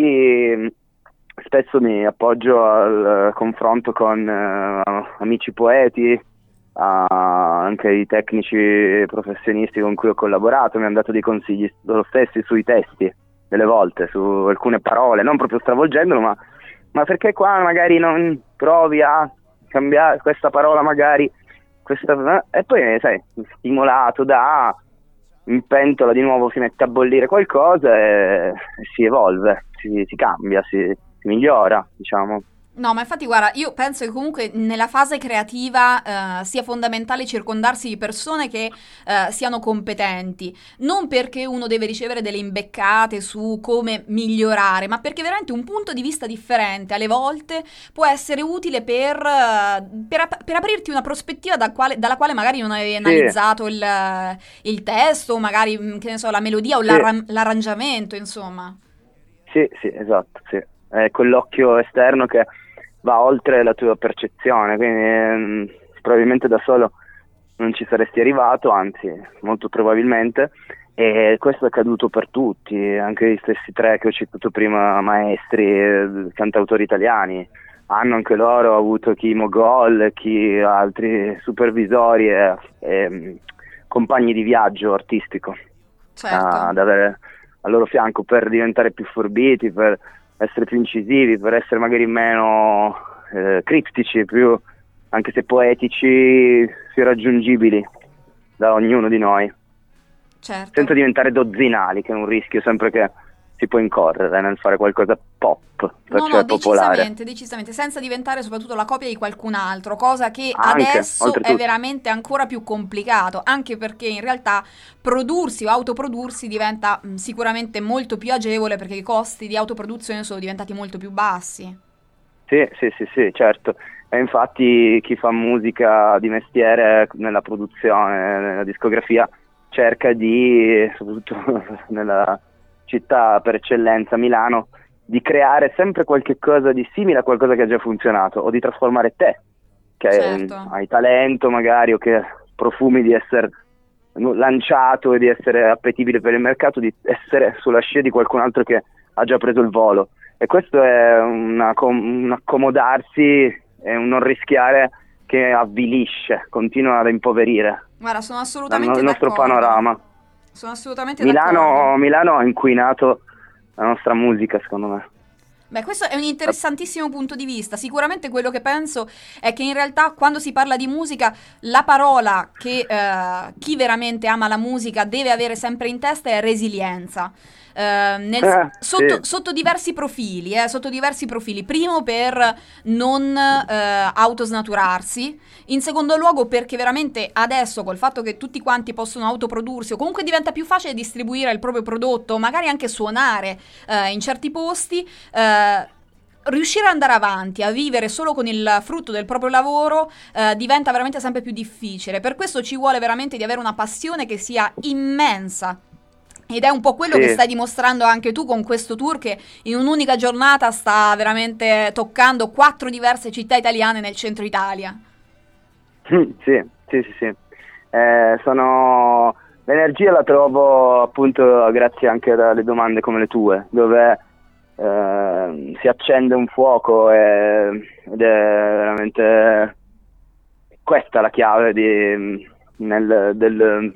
testi spesso mi appoggio al confronto con uh, amici poeti, uh, anche i tecnici professionisti con cui ho collaborato mi hanno dato dei consigli loro stessi sui testi, delle volte, su alcune parole, non proprio stravolgendolo, ma, ma perché qua magari non provi a cambiare questa parola magari questa, e poi sai, stimolato da in pentola di nuovo si mette a bollire qualcosa e, e si evolve, si, si cambia, si, si migliora, diciamo. No, ma infatti guarda, io penso che comunque nella fase creativa eh, sia fondamentale circondarsi di persone che eh, siano competenti, non perché uno deve ricevere delle imbeccate su come migliorare, ma perché veramente un punto di vista differente alle volte può essere utile per, uh, per, ap- per aprirti una prospettiva da quale, dalla quale magari non avevi analizzato sì. il, il testo, magari che ne so, la melodia o sì. l'arra- l'arrangiamento, insomma. Sì, sì, esatto, sì. È quell'occhio esterno che va oltre la tua percezione, quindi ehm, probabilmente da solo non ci saresti arrivato, anzi molto probabilmente, e questo è accaduto per tutti, anche gli stessi tre che ho citato prima, maestri, eh, cantautori italiani, hanno anche loro avuto chi mogol, chi altri supervisori e, e compagni di viaggio artistico, certo. a, ad avere al loro fianco per diventare più forbiti, per essere più incisivi, per essere magari meno eh, criptici, più anche se poetici, più raggiungibili da ognuno di noi. Certo. Senza diventare dozzinali, che è un rischio sempre che si può incorrere nel fare qualcosa pop, no, cioè no, popolare. Decisamente, decisamente, senza diventare soprattutto la copia di qualcun altro, cosa che Anche, adesso oltretutto. è veramente ancora più complicato, anche perché in realtà prodursi o autoprodursi diventa mh, sicuramente molto più agevole perché i costi di autoproduzione sono diventati molto più bassi. Sì, sì, sì, sì, certo. E infatti chi fa musica di mestiere nella produzione, nella discografia, cerca di, soprattutto nella città per eccellenza, Milano, di creare sempre qualche cosa di simile a qualcosa che ha già funzionato, o di trasformare te, che Certo. hai talento magari, o che profumi di essere lanciato e di essere appetibile per il mercato, di essere sulla scia di qualcun altro che ha già preso il volo. E questo è una, un accomodarsi e un non rischiare che avvilisce, continua ad impoverire Guarda, sono assolutamente il nostro d'accordo. panorama. Sono assolutamente Milano, d'accordo. Milano ha inquinato la nostra musica, secondo me. Beh, questo è un interessantissimo punto di vista. Sicuramente quello che penso è che in realtà quando si parla di musica, la parola che eh, chi veramente ama la musica deve avere sempre in testa è resilienza. Eh, nel- Eh, sotto, sì. sotto diversi profili, eh, sotto diversi profili. Primo, per non eh, autosnaturarsi. In secondo luogo, perché veramente adesso, col fatto che tutti quanti possono autoprodursi, o comunque diventa più facile distribuire il proprio prodotto, magari anche suonare eh, in certi posti, eh, riuscire ad andare avanti, a vivere solo con il frutto del proprio lavoro, eh, diventa veramente sempre più difficile. Per questo ci vuole veramente di avere una passione che sia immensa. Ed è un po' quello Sì. che stai dimostrando anche tu con questo tour, che in un'unica giornata sta veramente toccando quattro diverse città italiane nel centro Italia. Sì, sì, sì, sì. Eh, sono... L'energia la trovo appunto grazie anche alle domande come le tue, dove eh, si accende un fuoco e, ed è veramente questa la chiave di, nel, del,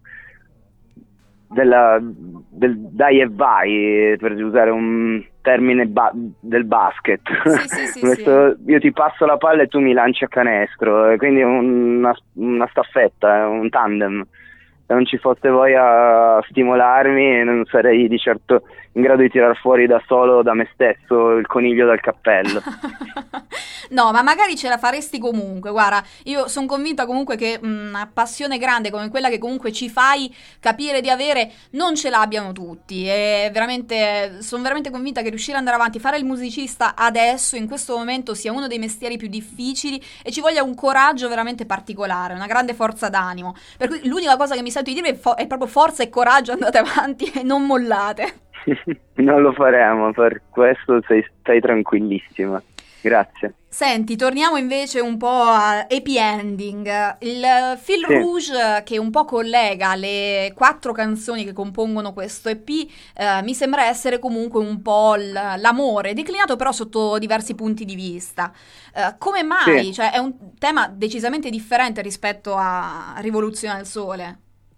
della, del dai e vai, per usare un termine ba- del basket. Sì, sì, sì, Questo, io ti passo la palla e tu mi lanci a canestro, e quindi una, una staffetta, un tandem. Se non ci fosse voi a stimolarmi, non sarei di certo in grado di tirar fuori da solo, da me stesso, il coniglio dal cappello. No, ma magari ce la faresti comunque. Guarda, io sono convinta comunque che una passione grande come quella che comunque ci fai capire di avere non ce l'abbiano tutti. E veramente, sono veramente convinta che riuscire ad andare avanti, fare il musicista adesso, in questo momento, sia uno dei mestieri più difficili e ci voglia un coraggio veramente particolare, una grande forza d'animo. Per cui l'unica cosa che mi sento di dire è, fo- è proprio forza e coraggio, andate avanti e non mollate. Non lo faremo, per questo sei, stai tranquillissima. Grazie. Senti, torniamo invece un po' a happy ending. Il fil Sì. rouge che un po' collega le quattro canzoni che compongono questo E P eh, mi sembra essere comunque un po' l- l'amore, declinato però sotto diversi punti di vista. Eh, come mai? Sì. Cioè, è un tema decisamente differente rispetto a Rivoluzione al Sole.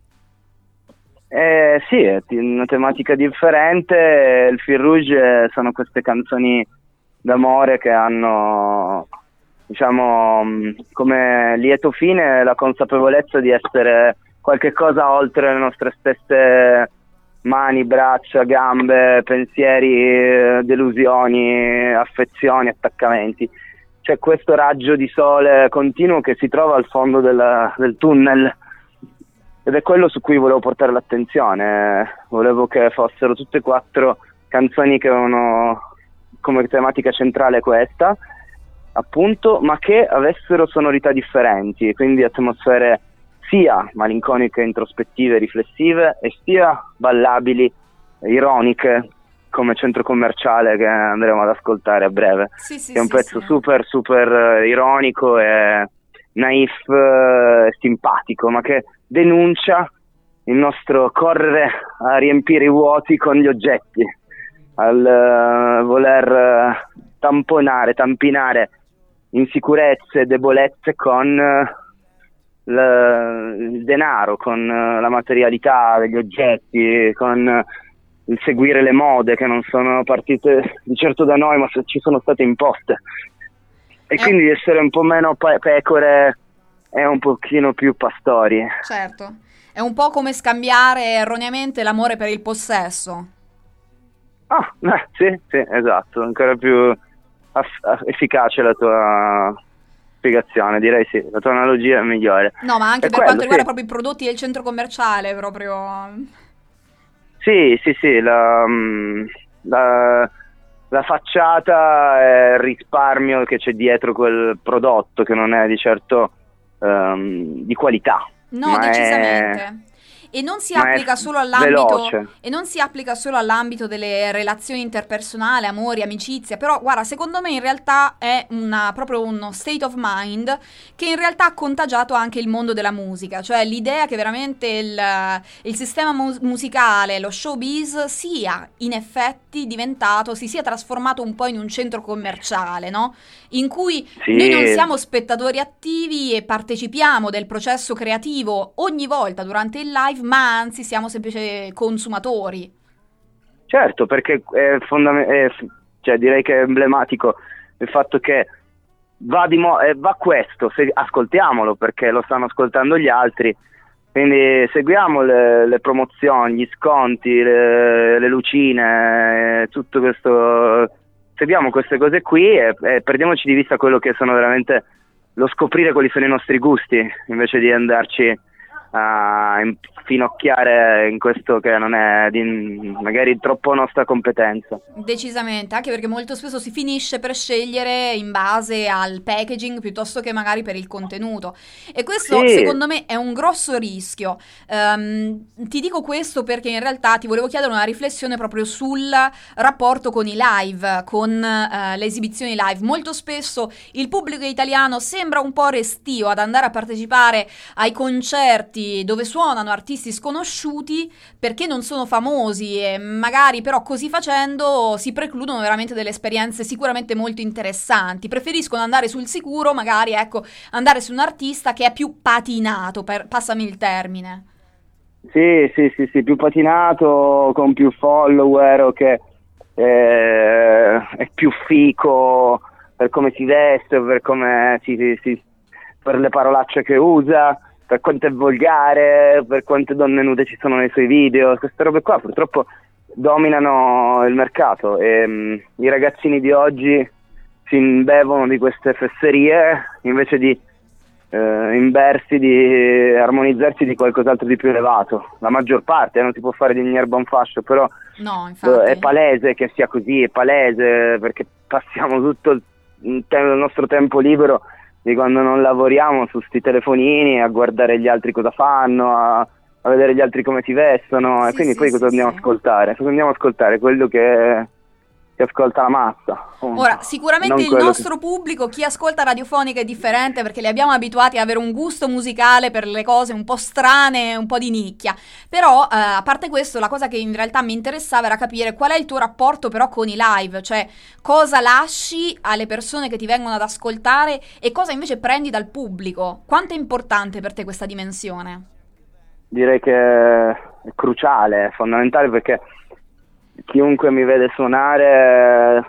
Eh, sì, è t- una tematica differente. Il fil rouge sono queste canzoni d'amore che hanno, diciamo, mh, come lieto fine la consapevolezza di essere qualche cosa oltre le nostre stesse mani, braccia, gambe, pensieri, eh, delusioni, affezioni, attaccamenti. C'è questo raggio di sole continuo che si trova al fondo del, del tunnel, ed è quello su cui volevo portare l'attenzione. Volevo che fossero tutte e quattro canzoni che avevano come tematica centrale questa, appunto, ma che avessero sonorità differenti, quindi atmosfere sia malinconiche, introspettive, riflessive, e sia ballabili, ironiche, come Centro Commerciale, che andremo ad ascoltare a breve. Sì, sì, È un sì, pezzo sì. super, super ironico e naif, eh, simpatico, ma che denuncia il nostro correre a riempire i vuoti con gli oggetti, al uh, voler uh, tamponare, tampinare insicurezze, debolezze con uh, l- il denaro, con uh, la materialità degli oggetti, con uh, il seguire le mode che non sono partite di certo da noi, ma se ci sono state imposte. E Eh. quindi essere un po' meno pe- pecore e un pochino più pastori. Certo. È un po' come scambiare erroneamente l'amore per il possesso. Ah, eh, sì, sì, esatto, ancora più aff- aff- efficace la tua spiegazione, direi sì, la tua analogia è migliore. No, ma anche È per quello, quanto riguarda sì. proprio i prodotti del centro commerciale, proprio. Sì, sì, sì, la, mm, la- la facciata e il risparmio che c'è dietro quel prodotto, che non è di certo um, di qualità. No, decisamente. È... E non si applica solo all'ambito e non si applica solo all'ambito delle relazioni interpersonali, amori, amicizia, però guarda, secondo me in realtà è una, proprio uno state of mind che in realtà ha contagiato anche il mondo della musica, cioè l'idea che veramente il, il sistema mu- musicale, lo showbiz sia in effetti diventato, si sia trasformato un po' in un centro commerciale, no? In cui sì. Noi non siamo spettatori attivi e partecipiamo del processo creativo ogni volta durante il live, ma anzi siamo semplici consumatori. Certo, perché è fondament- è, cioè direi che è emblematico il fatto che va, di mo- eh, va questo, se ascoltiamolo perché lo stanno ascoltando gli altri, quindi seguiamo le, le promozioni, gli sconti, le, le lucine, eh, tutto questo, seguiamo queste cose qui e, e perdiamoci di vista quello che sono veramente lo scoprire quali sono i nostri gusti, invece di andarci a infinocchiare in questo che non è di, magari troppo nostra competenza. Decisamente, anche perché molto spesso si finisce per scegliere in base al packaging piuttosto che magari per il contenuto, e questo sì. Secondo me è un grosso rischio. Um, ti dico questo perché in realtà ti volevo chiedere una riflessione proprio sul rapporto con i live, con uh, le esibizioni live. Molto spesso il pubblico italiano sembra un po' restio ad andare a partecipare ai concerti dove suonano artisti sconosciuti perché non sono famosi, e magari però così facendo si precludono veramente delle esperienze sicuramente molto interessanti. Preferiscono andare sul sicuro, magari ecco, andare su un artista che è più patinato, per, passami il termine. Sì, sì, sì, sì, più patinato, con più follower, o che eh, è più fico per come si veste, per come si, si, si per le parolacce che usa, per quanto è volgare, per quante donne nude ci sono nei suoi video. Queste robe qua purtroppo dominano il mercato e um, i ragazzini di oggi si imbevono di queste fesserie invece di uh, imbersi, di armonizzarsi di qualcos'altro di più elevato. La maggior parte, eh, non si può fare di ogni erba un fascio, però no, infatti. È palese che sia così, è palese perché passiamo tutto il, te- il nostro tempo libero di quando non lavoriamo su sti telefonini a guardare gli altri cosa fanno, a, a vedere gli altri come si vestono, sì, e quindi sì, poi cosa sì, andiamo sì. a ascoltare? Cosa andiamo ad ascoltare? Quello che, che ascolta la massa. Ora, sicuramente il nostro che... pubblico, chi ascolta radiofonica è differente perché li abbiamo abituati ad avere un gusto musicale per le cose un po' strane, un po' di nicchia, però eh, a parte questo la cosa che in realtà mi interessava era capire qual è il tuo rapporto però con i live, cioè cosa lasci alle persone che ti vengono ad ascoltare e cosa invece prendi dal pubblico. Quanto è importante per te questa dimensione? Direi che è cruciale, è fondamentale, perché chiunque mi vede suonare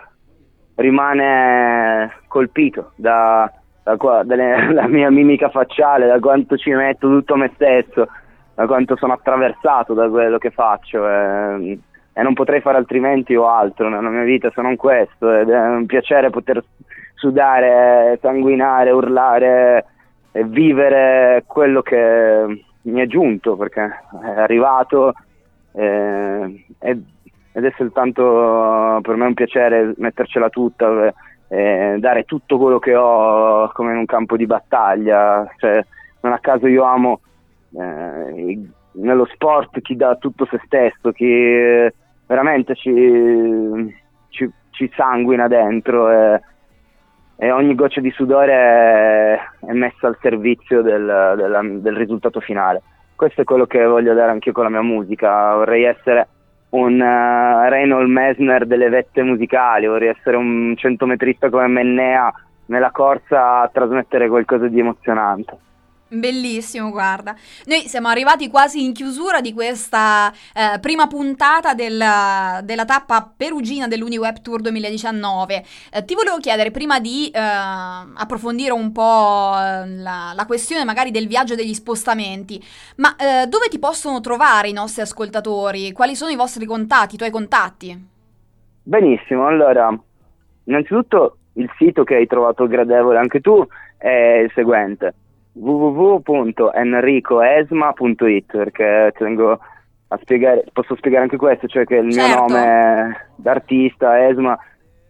rimane colpito da, da qua, dalle, dalla mia mimica facciale, da quanto ci metto tutto me stesso, da quanto sono attraversato da quello che faccio, e, e non potrei fare altrimenti o altro nella mia vita se non questo, ed è un piacere poter sudare, sanguinare, urlare e vivere quello che mi è giunto, perché è arrivato eh, e ed è soltanto per me un piacere mettercela tutta, eh, dare tutto quello che ho come in un campo di battaglia. Cioè, non a caso io amo eh, nello sport chi dà tutto se stesso, chi eh, veramente ci, ci, ci sanguina dentro, e, e ogni goccia di sudore è, è messa al servizio del, della, del risultato finale. Questo è quello che voglio dare anche io con la mia musica. Vorrei essere un uh, Reinhold Messner delle vette musicali, vorrei essere un centometrista come Mennea nella corsa a trasmettere qualcosa di emozionante. Bellissimo, guarda. Noi siamo arrivati quasi in chiusura di questa eh, prima puntata del, della tappa perugina dell'Uniweb Tour duemiladiciannove. Eh, ti volevo chiedere, prima di eh, approfondire un po' la, la questione magari del viaggio e degli spostamenti, ma eh, dove ti possono trovare i nostri ascoltatori? Quali sono i vostri contatti, i tuoi contatti? Benissimo, allora, innanzitutto il sito che hai trovato gradevole anche tu è il seguente: w w w punto enricoesma punto it, perché tengo a spiegare, posso spiegare anche questo, cioè che il certo. mio nome d'artista Esma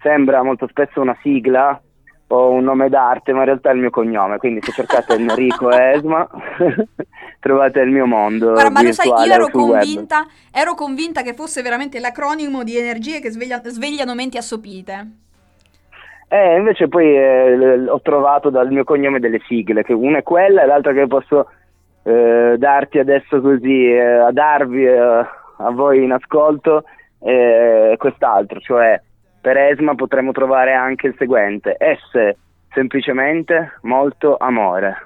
sembra molto spesso una sigla o un nome d'arte, ma in realtà è il mio cognome, quindi se cercate Enrico Esma trovate il mio mondo. Guarda, ma lo sai, io ero sul convinta, web. ero convinta che fosse veramente l'acronimo di energie che sveglia- svegliano menti assopite. Eh, invece poi eh, l- ho trovato dal mio cognome delle sigle, che una è quella e l'altra che posso eh, darti adesso così, eh, a darvi eh, a voi in ascolto, eh, quest'altro, cioè per Esma potremmo trovare anche il seguente: S, semplicemente molto amore.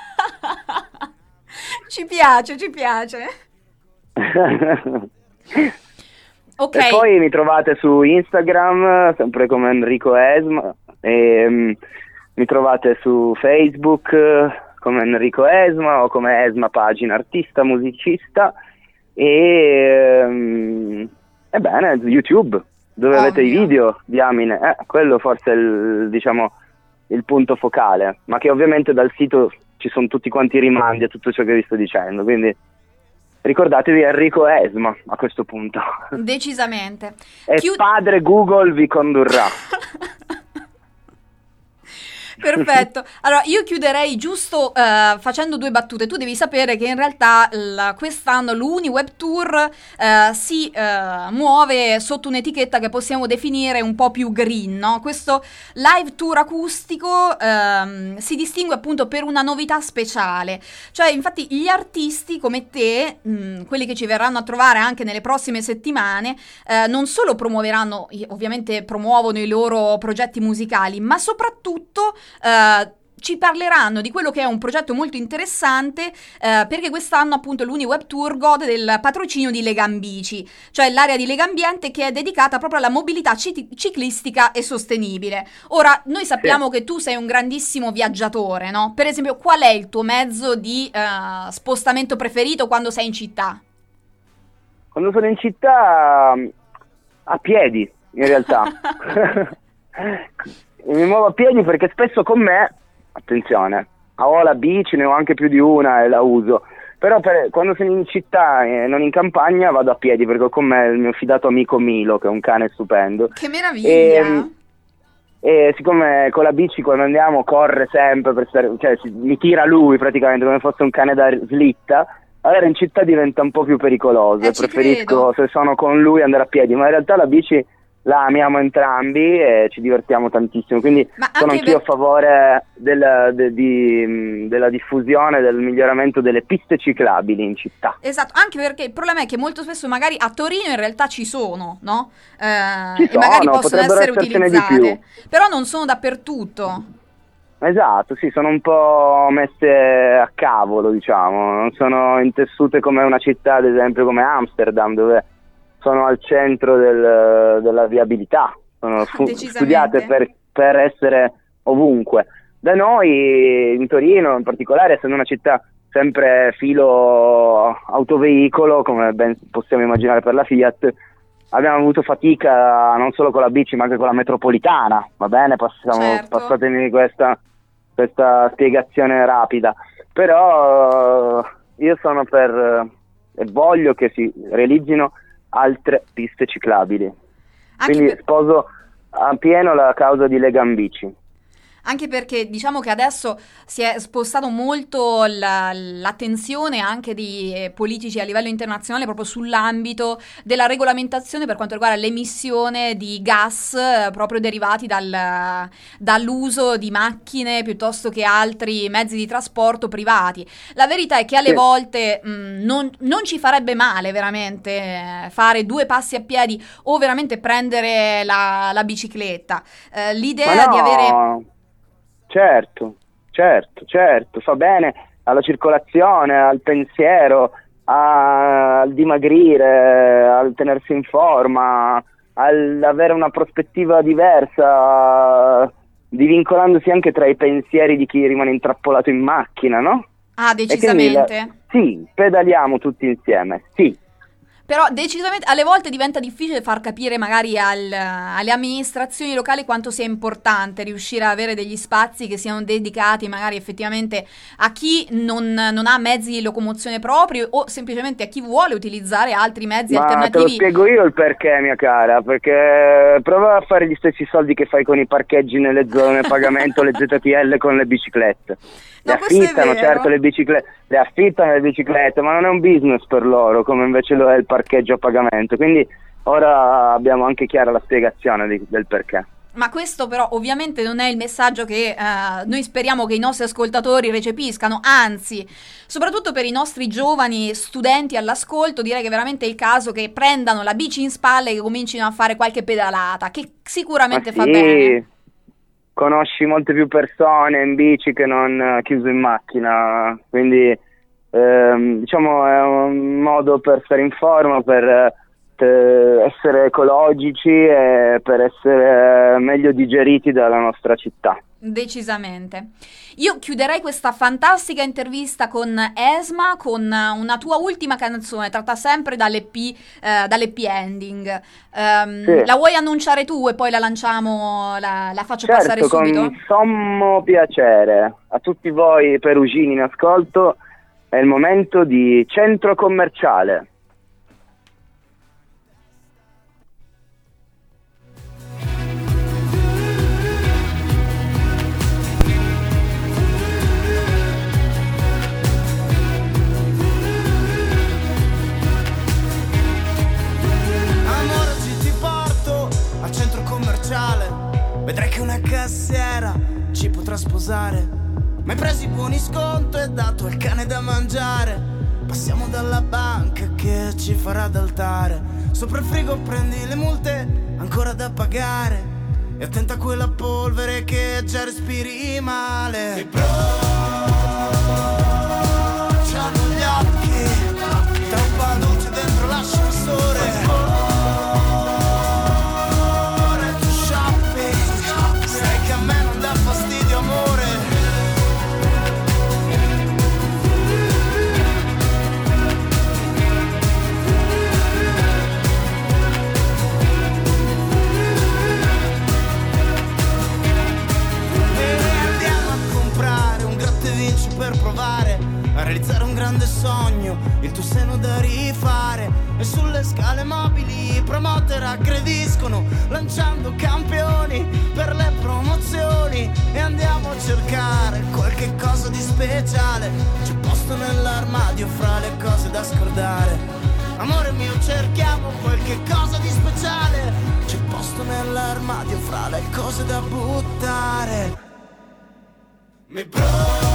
Ci piace, ci piace. Ok. E poi mi trovate su Instagram, sempre come Enrico Esma, e um, mi trovate su Facebook uh, come Enrico Esma o come Esma pagina artista, musicista, e um, ebbene, YouTube, dove Ovvio. avete i video, diamine, eh, quello forse è il, diciamo, il punto focale, ma che ovviamente dal sito ci sono tutti quanti i rimandi a tutto ciò che vi sto dicendo, quindi ricordatevi Enrico Esma a questo punto. Decisamente. E Chiud- padre Google vi condurrà. Perfetto. Allora, io chiuderei giusto eh, facendo due battute. Tu devi sapere che in realtà il- quest'anno l'Uni Web Tour eh, si eh, muove sotto un'etichetta che possiamo definire un po' più green, no? Questo live tour acustico ehm, si distingue appunto per una novità speciale. Cioè, infatti, gli artisti come te, mh, quelli che ci verranno a trovare anche nelle prossime settimane, eh, non solo promuoveranno, ovviamente promuovono i loro progetti musicali, ma soprattutto Uh, ci parleranno di quello che è un progetto molto interessante, uh, perché quest'anno appunto l'Uni Web Tour gode del patrocinio di Legambici, cioè l'area di Legambiente che è dedicata proprio alla mobilità ci- ciclistica e sostenibile. Ora, noi sappiamo sì. che tu sei un grandissimo viaggiatore, no? Per esempio, qual è il tuo mezzo di uh, spostamento preferito quando sei in città? Quando sono in città, a piedi, in realtà. Mi muovo a piedi perché spesso con me, attenzione, ho la bici, ne ho anche più di una e la uso, però per, quando sono in città e non in campagna vado a piedi perché ho con me il mio fidato amico Milo, che è un cane stupendo. Che meraviglia! E, e siccome con la bici quando andiamo corre sempre, per stare, cioè si, mi tira lui praticamente come fosse un cane da slitta, allora in città diventa un po' più pericoloso, eh, e preferisco se sono con lui andare a piedi, ma in realtà la bici la amiamo entrambi e ci divertiamo tantissimo, quindi sono anch'io per... a favore del, de, di, della diffusione, del miglioramento delle piste ciclabili in città. Esatto, anche perché il problema è che molto spesso magari a Torino in realtà ci sono, no? Eh, ci e sono, magari possono essere utilizzate, di più. Però non sono dappertutto. Esatto, sì, sono un po' messe a cavolo, diciamo, non sono intessute come una città, ad esempio come Amsterdam, dove sono al centro del, della viabilità, sono fu- studiate per, per essere ovunque. Da noi, in Torino in particolare, essendo una città sempre filo autoveicolo, come ben possiamo immaginare per la Fiat, abbiamo avuto fatica non solo con la bici ma anche con la metropolitana, va bene? Passiamo, certo. Passatemi questa, questa spiegazione rapida, però io sono per, e voglio che si realizzino altre piste ciclabili. Anche quindi per... sposo a pieno la causa di Legambici. Anche perché diciamo che adesso si è spostato molto la, l'attenzione anche di eh, politici a livello internazionale proprio sull'ambito della regolamentazione per quanto riguarda l'emissione di gas eh, proprio derivati dal, dall'uso di macchine piuttosto che altri mezzi di trasporto privati. La verità è che alle sì. volte mh, non, non ci farebbe male veramente eh, fare due passi a piedi o veramente prendere la, la bicicletta. Eh, l'idea no. di avere... Certo, certo, certo, fa bene alla circolazione, al pensiero, a, al dimagrire, al tenersi in forma, al avere una prospettiva diversa, divincolandosi anche tra i pensieri di chi rimane intrappolato in macchina, no? Ah, decisamente. La, sì, pedaliamo tutti insieme, sì. Però decisamente alle volte diventa difficile far capire magari al, alle amministrazioni locali quanto sia importante riuscire a avere degli spazi che siano dedicati magari effettivamente a chi non, non ha mezzi di locomozione propri o semplicemente a chi vuole utilizzare altri mezzi Ma alternativi. te lo spiego io il perché, mia cara, perché prova a fare gli stessi soldi che fai con i parcheggi nelle zone a pagamento, le Z T L con le biciclette. Le No, questo è affittano, vero. certo, le biciclette, le affittano le biciclette, ma non è un business per loro, come invece lo è il parcheggio a pagamento. Quindi ora abbiamo anche chiara la spiegazione di, del perché. Ma questo però ovviamente non è il messaggio che eh, noi speriamo che i nostri ascoltatori recepiscano, anzi, soprattutto per i nostri giovani studenti all'ascolto, direi che è veramente il caso che prendano la bici in spalle e che comincino a fare qualche pedalata, che sicuramente Ma fa sì, bene. conosci molte più persone in bici che non eh, chiuso in macchina, quindi ehm, diciamo è un modo per stare in forma, per per essere ecologici e per essere meglio digeriti dalla nostra città. Decisamente. Io chiuderei questa fantastica intervista con Esma con una tua ultima canzone tratta sempre dall'E P, eh, dall'E P Ending. Um, Sì. La vuoi annunciare tu e poi la lanciamo, la, la faccio Certo, passare subito? con sommo piacere. A tutti voi perugini in ascolto, è il momento di Centro Commerciale. Vedrai che una cassiera ci potrà sposare. Ma hai preso i buoni sconto e dato al cane da mangiare. Passiamo dalla banca che ci farà d'altare. Sopra il frigo prendi le multe ancora da pagare. E attenta a quella polvere che già respiri male. Mi bruciano gli occhi, troppa luce dentro l'ascensore. Per provare a realizzare un grande sogno, il tuo seno da rifare. E sulle scale mobili i promoter aggrediscono, lanciando campioni per le promozioni. E andiamo a cercare qualche cosa di speciale. C'è posto nell'armadio fra le cose da scordare. Amore mio, cerchiamo qualche cosa di speciale. C'è posto nell'armadio fra le cose da buttare. Mi bruciano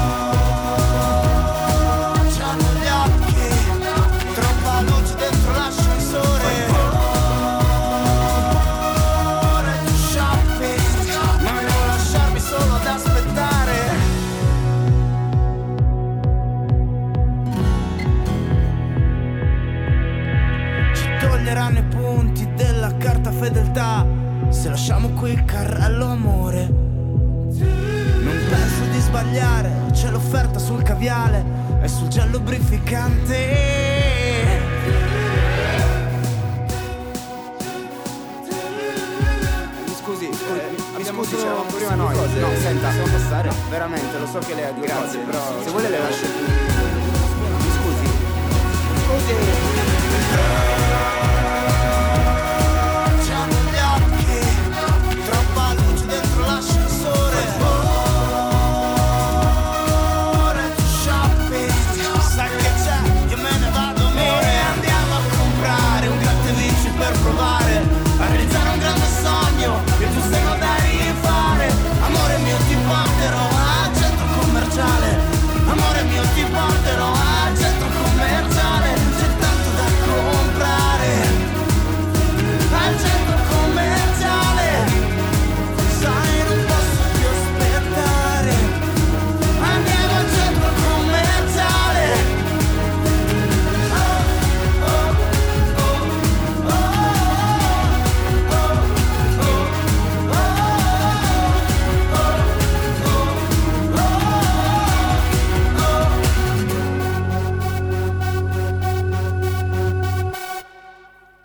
gli occhi, troppa luce dentro l'ascensore. Ora tu shopping, ma non lasciarmi solo ad aspettare. Ci toglieranno i punti della carta fedeltà se lasciamo qui il carrello amore. Non penso di sbagliare, c'è l'offerta sul caviale e sul gel lubrificante. Mi scusi, scusi, eh, mi scusi, c'eravamo prima noi. Cose. No, senta, possiamo passare? Veramente, lo so che lei ha due cose, però se vuole le lascio qui. Mi scusi. Scusi.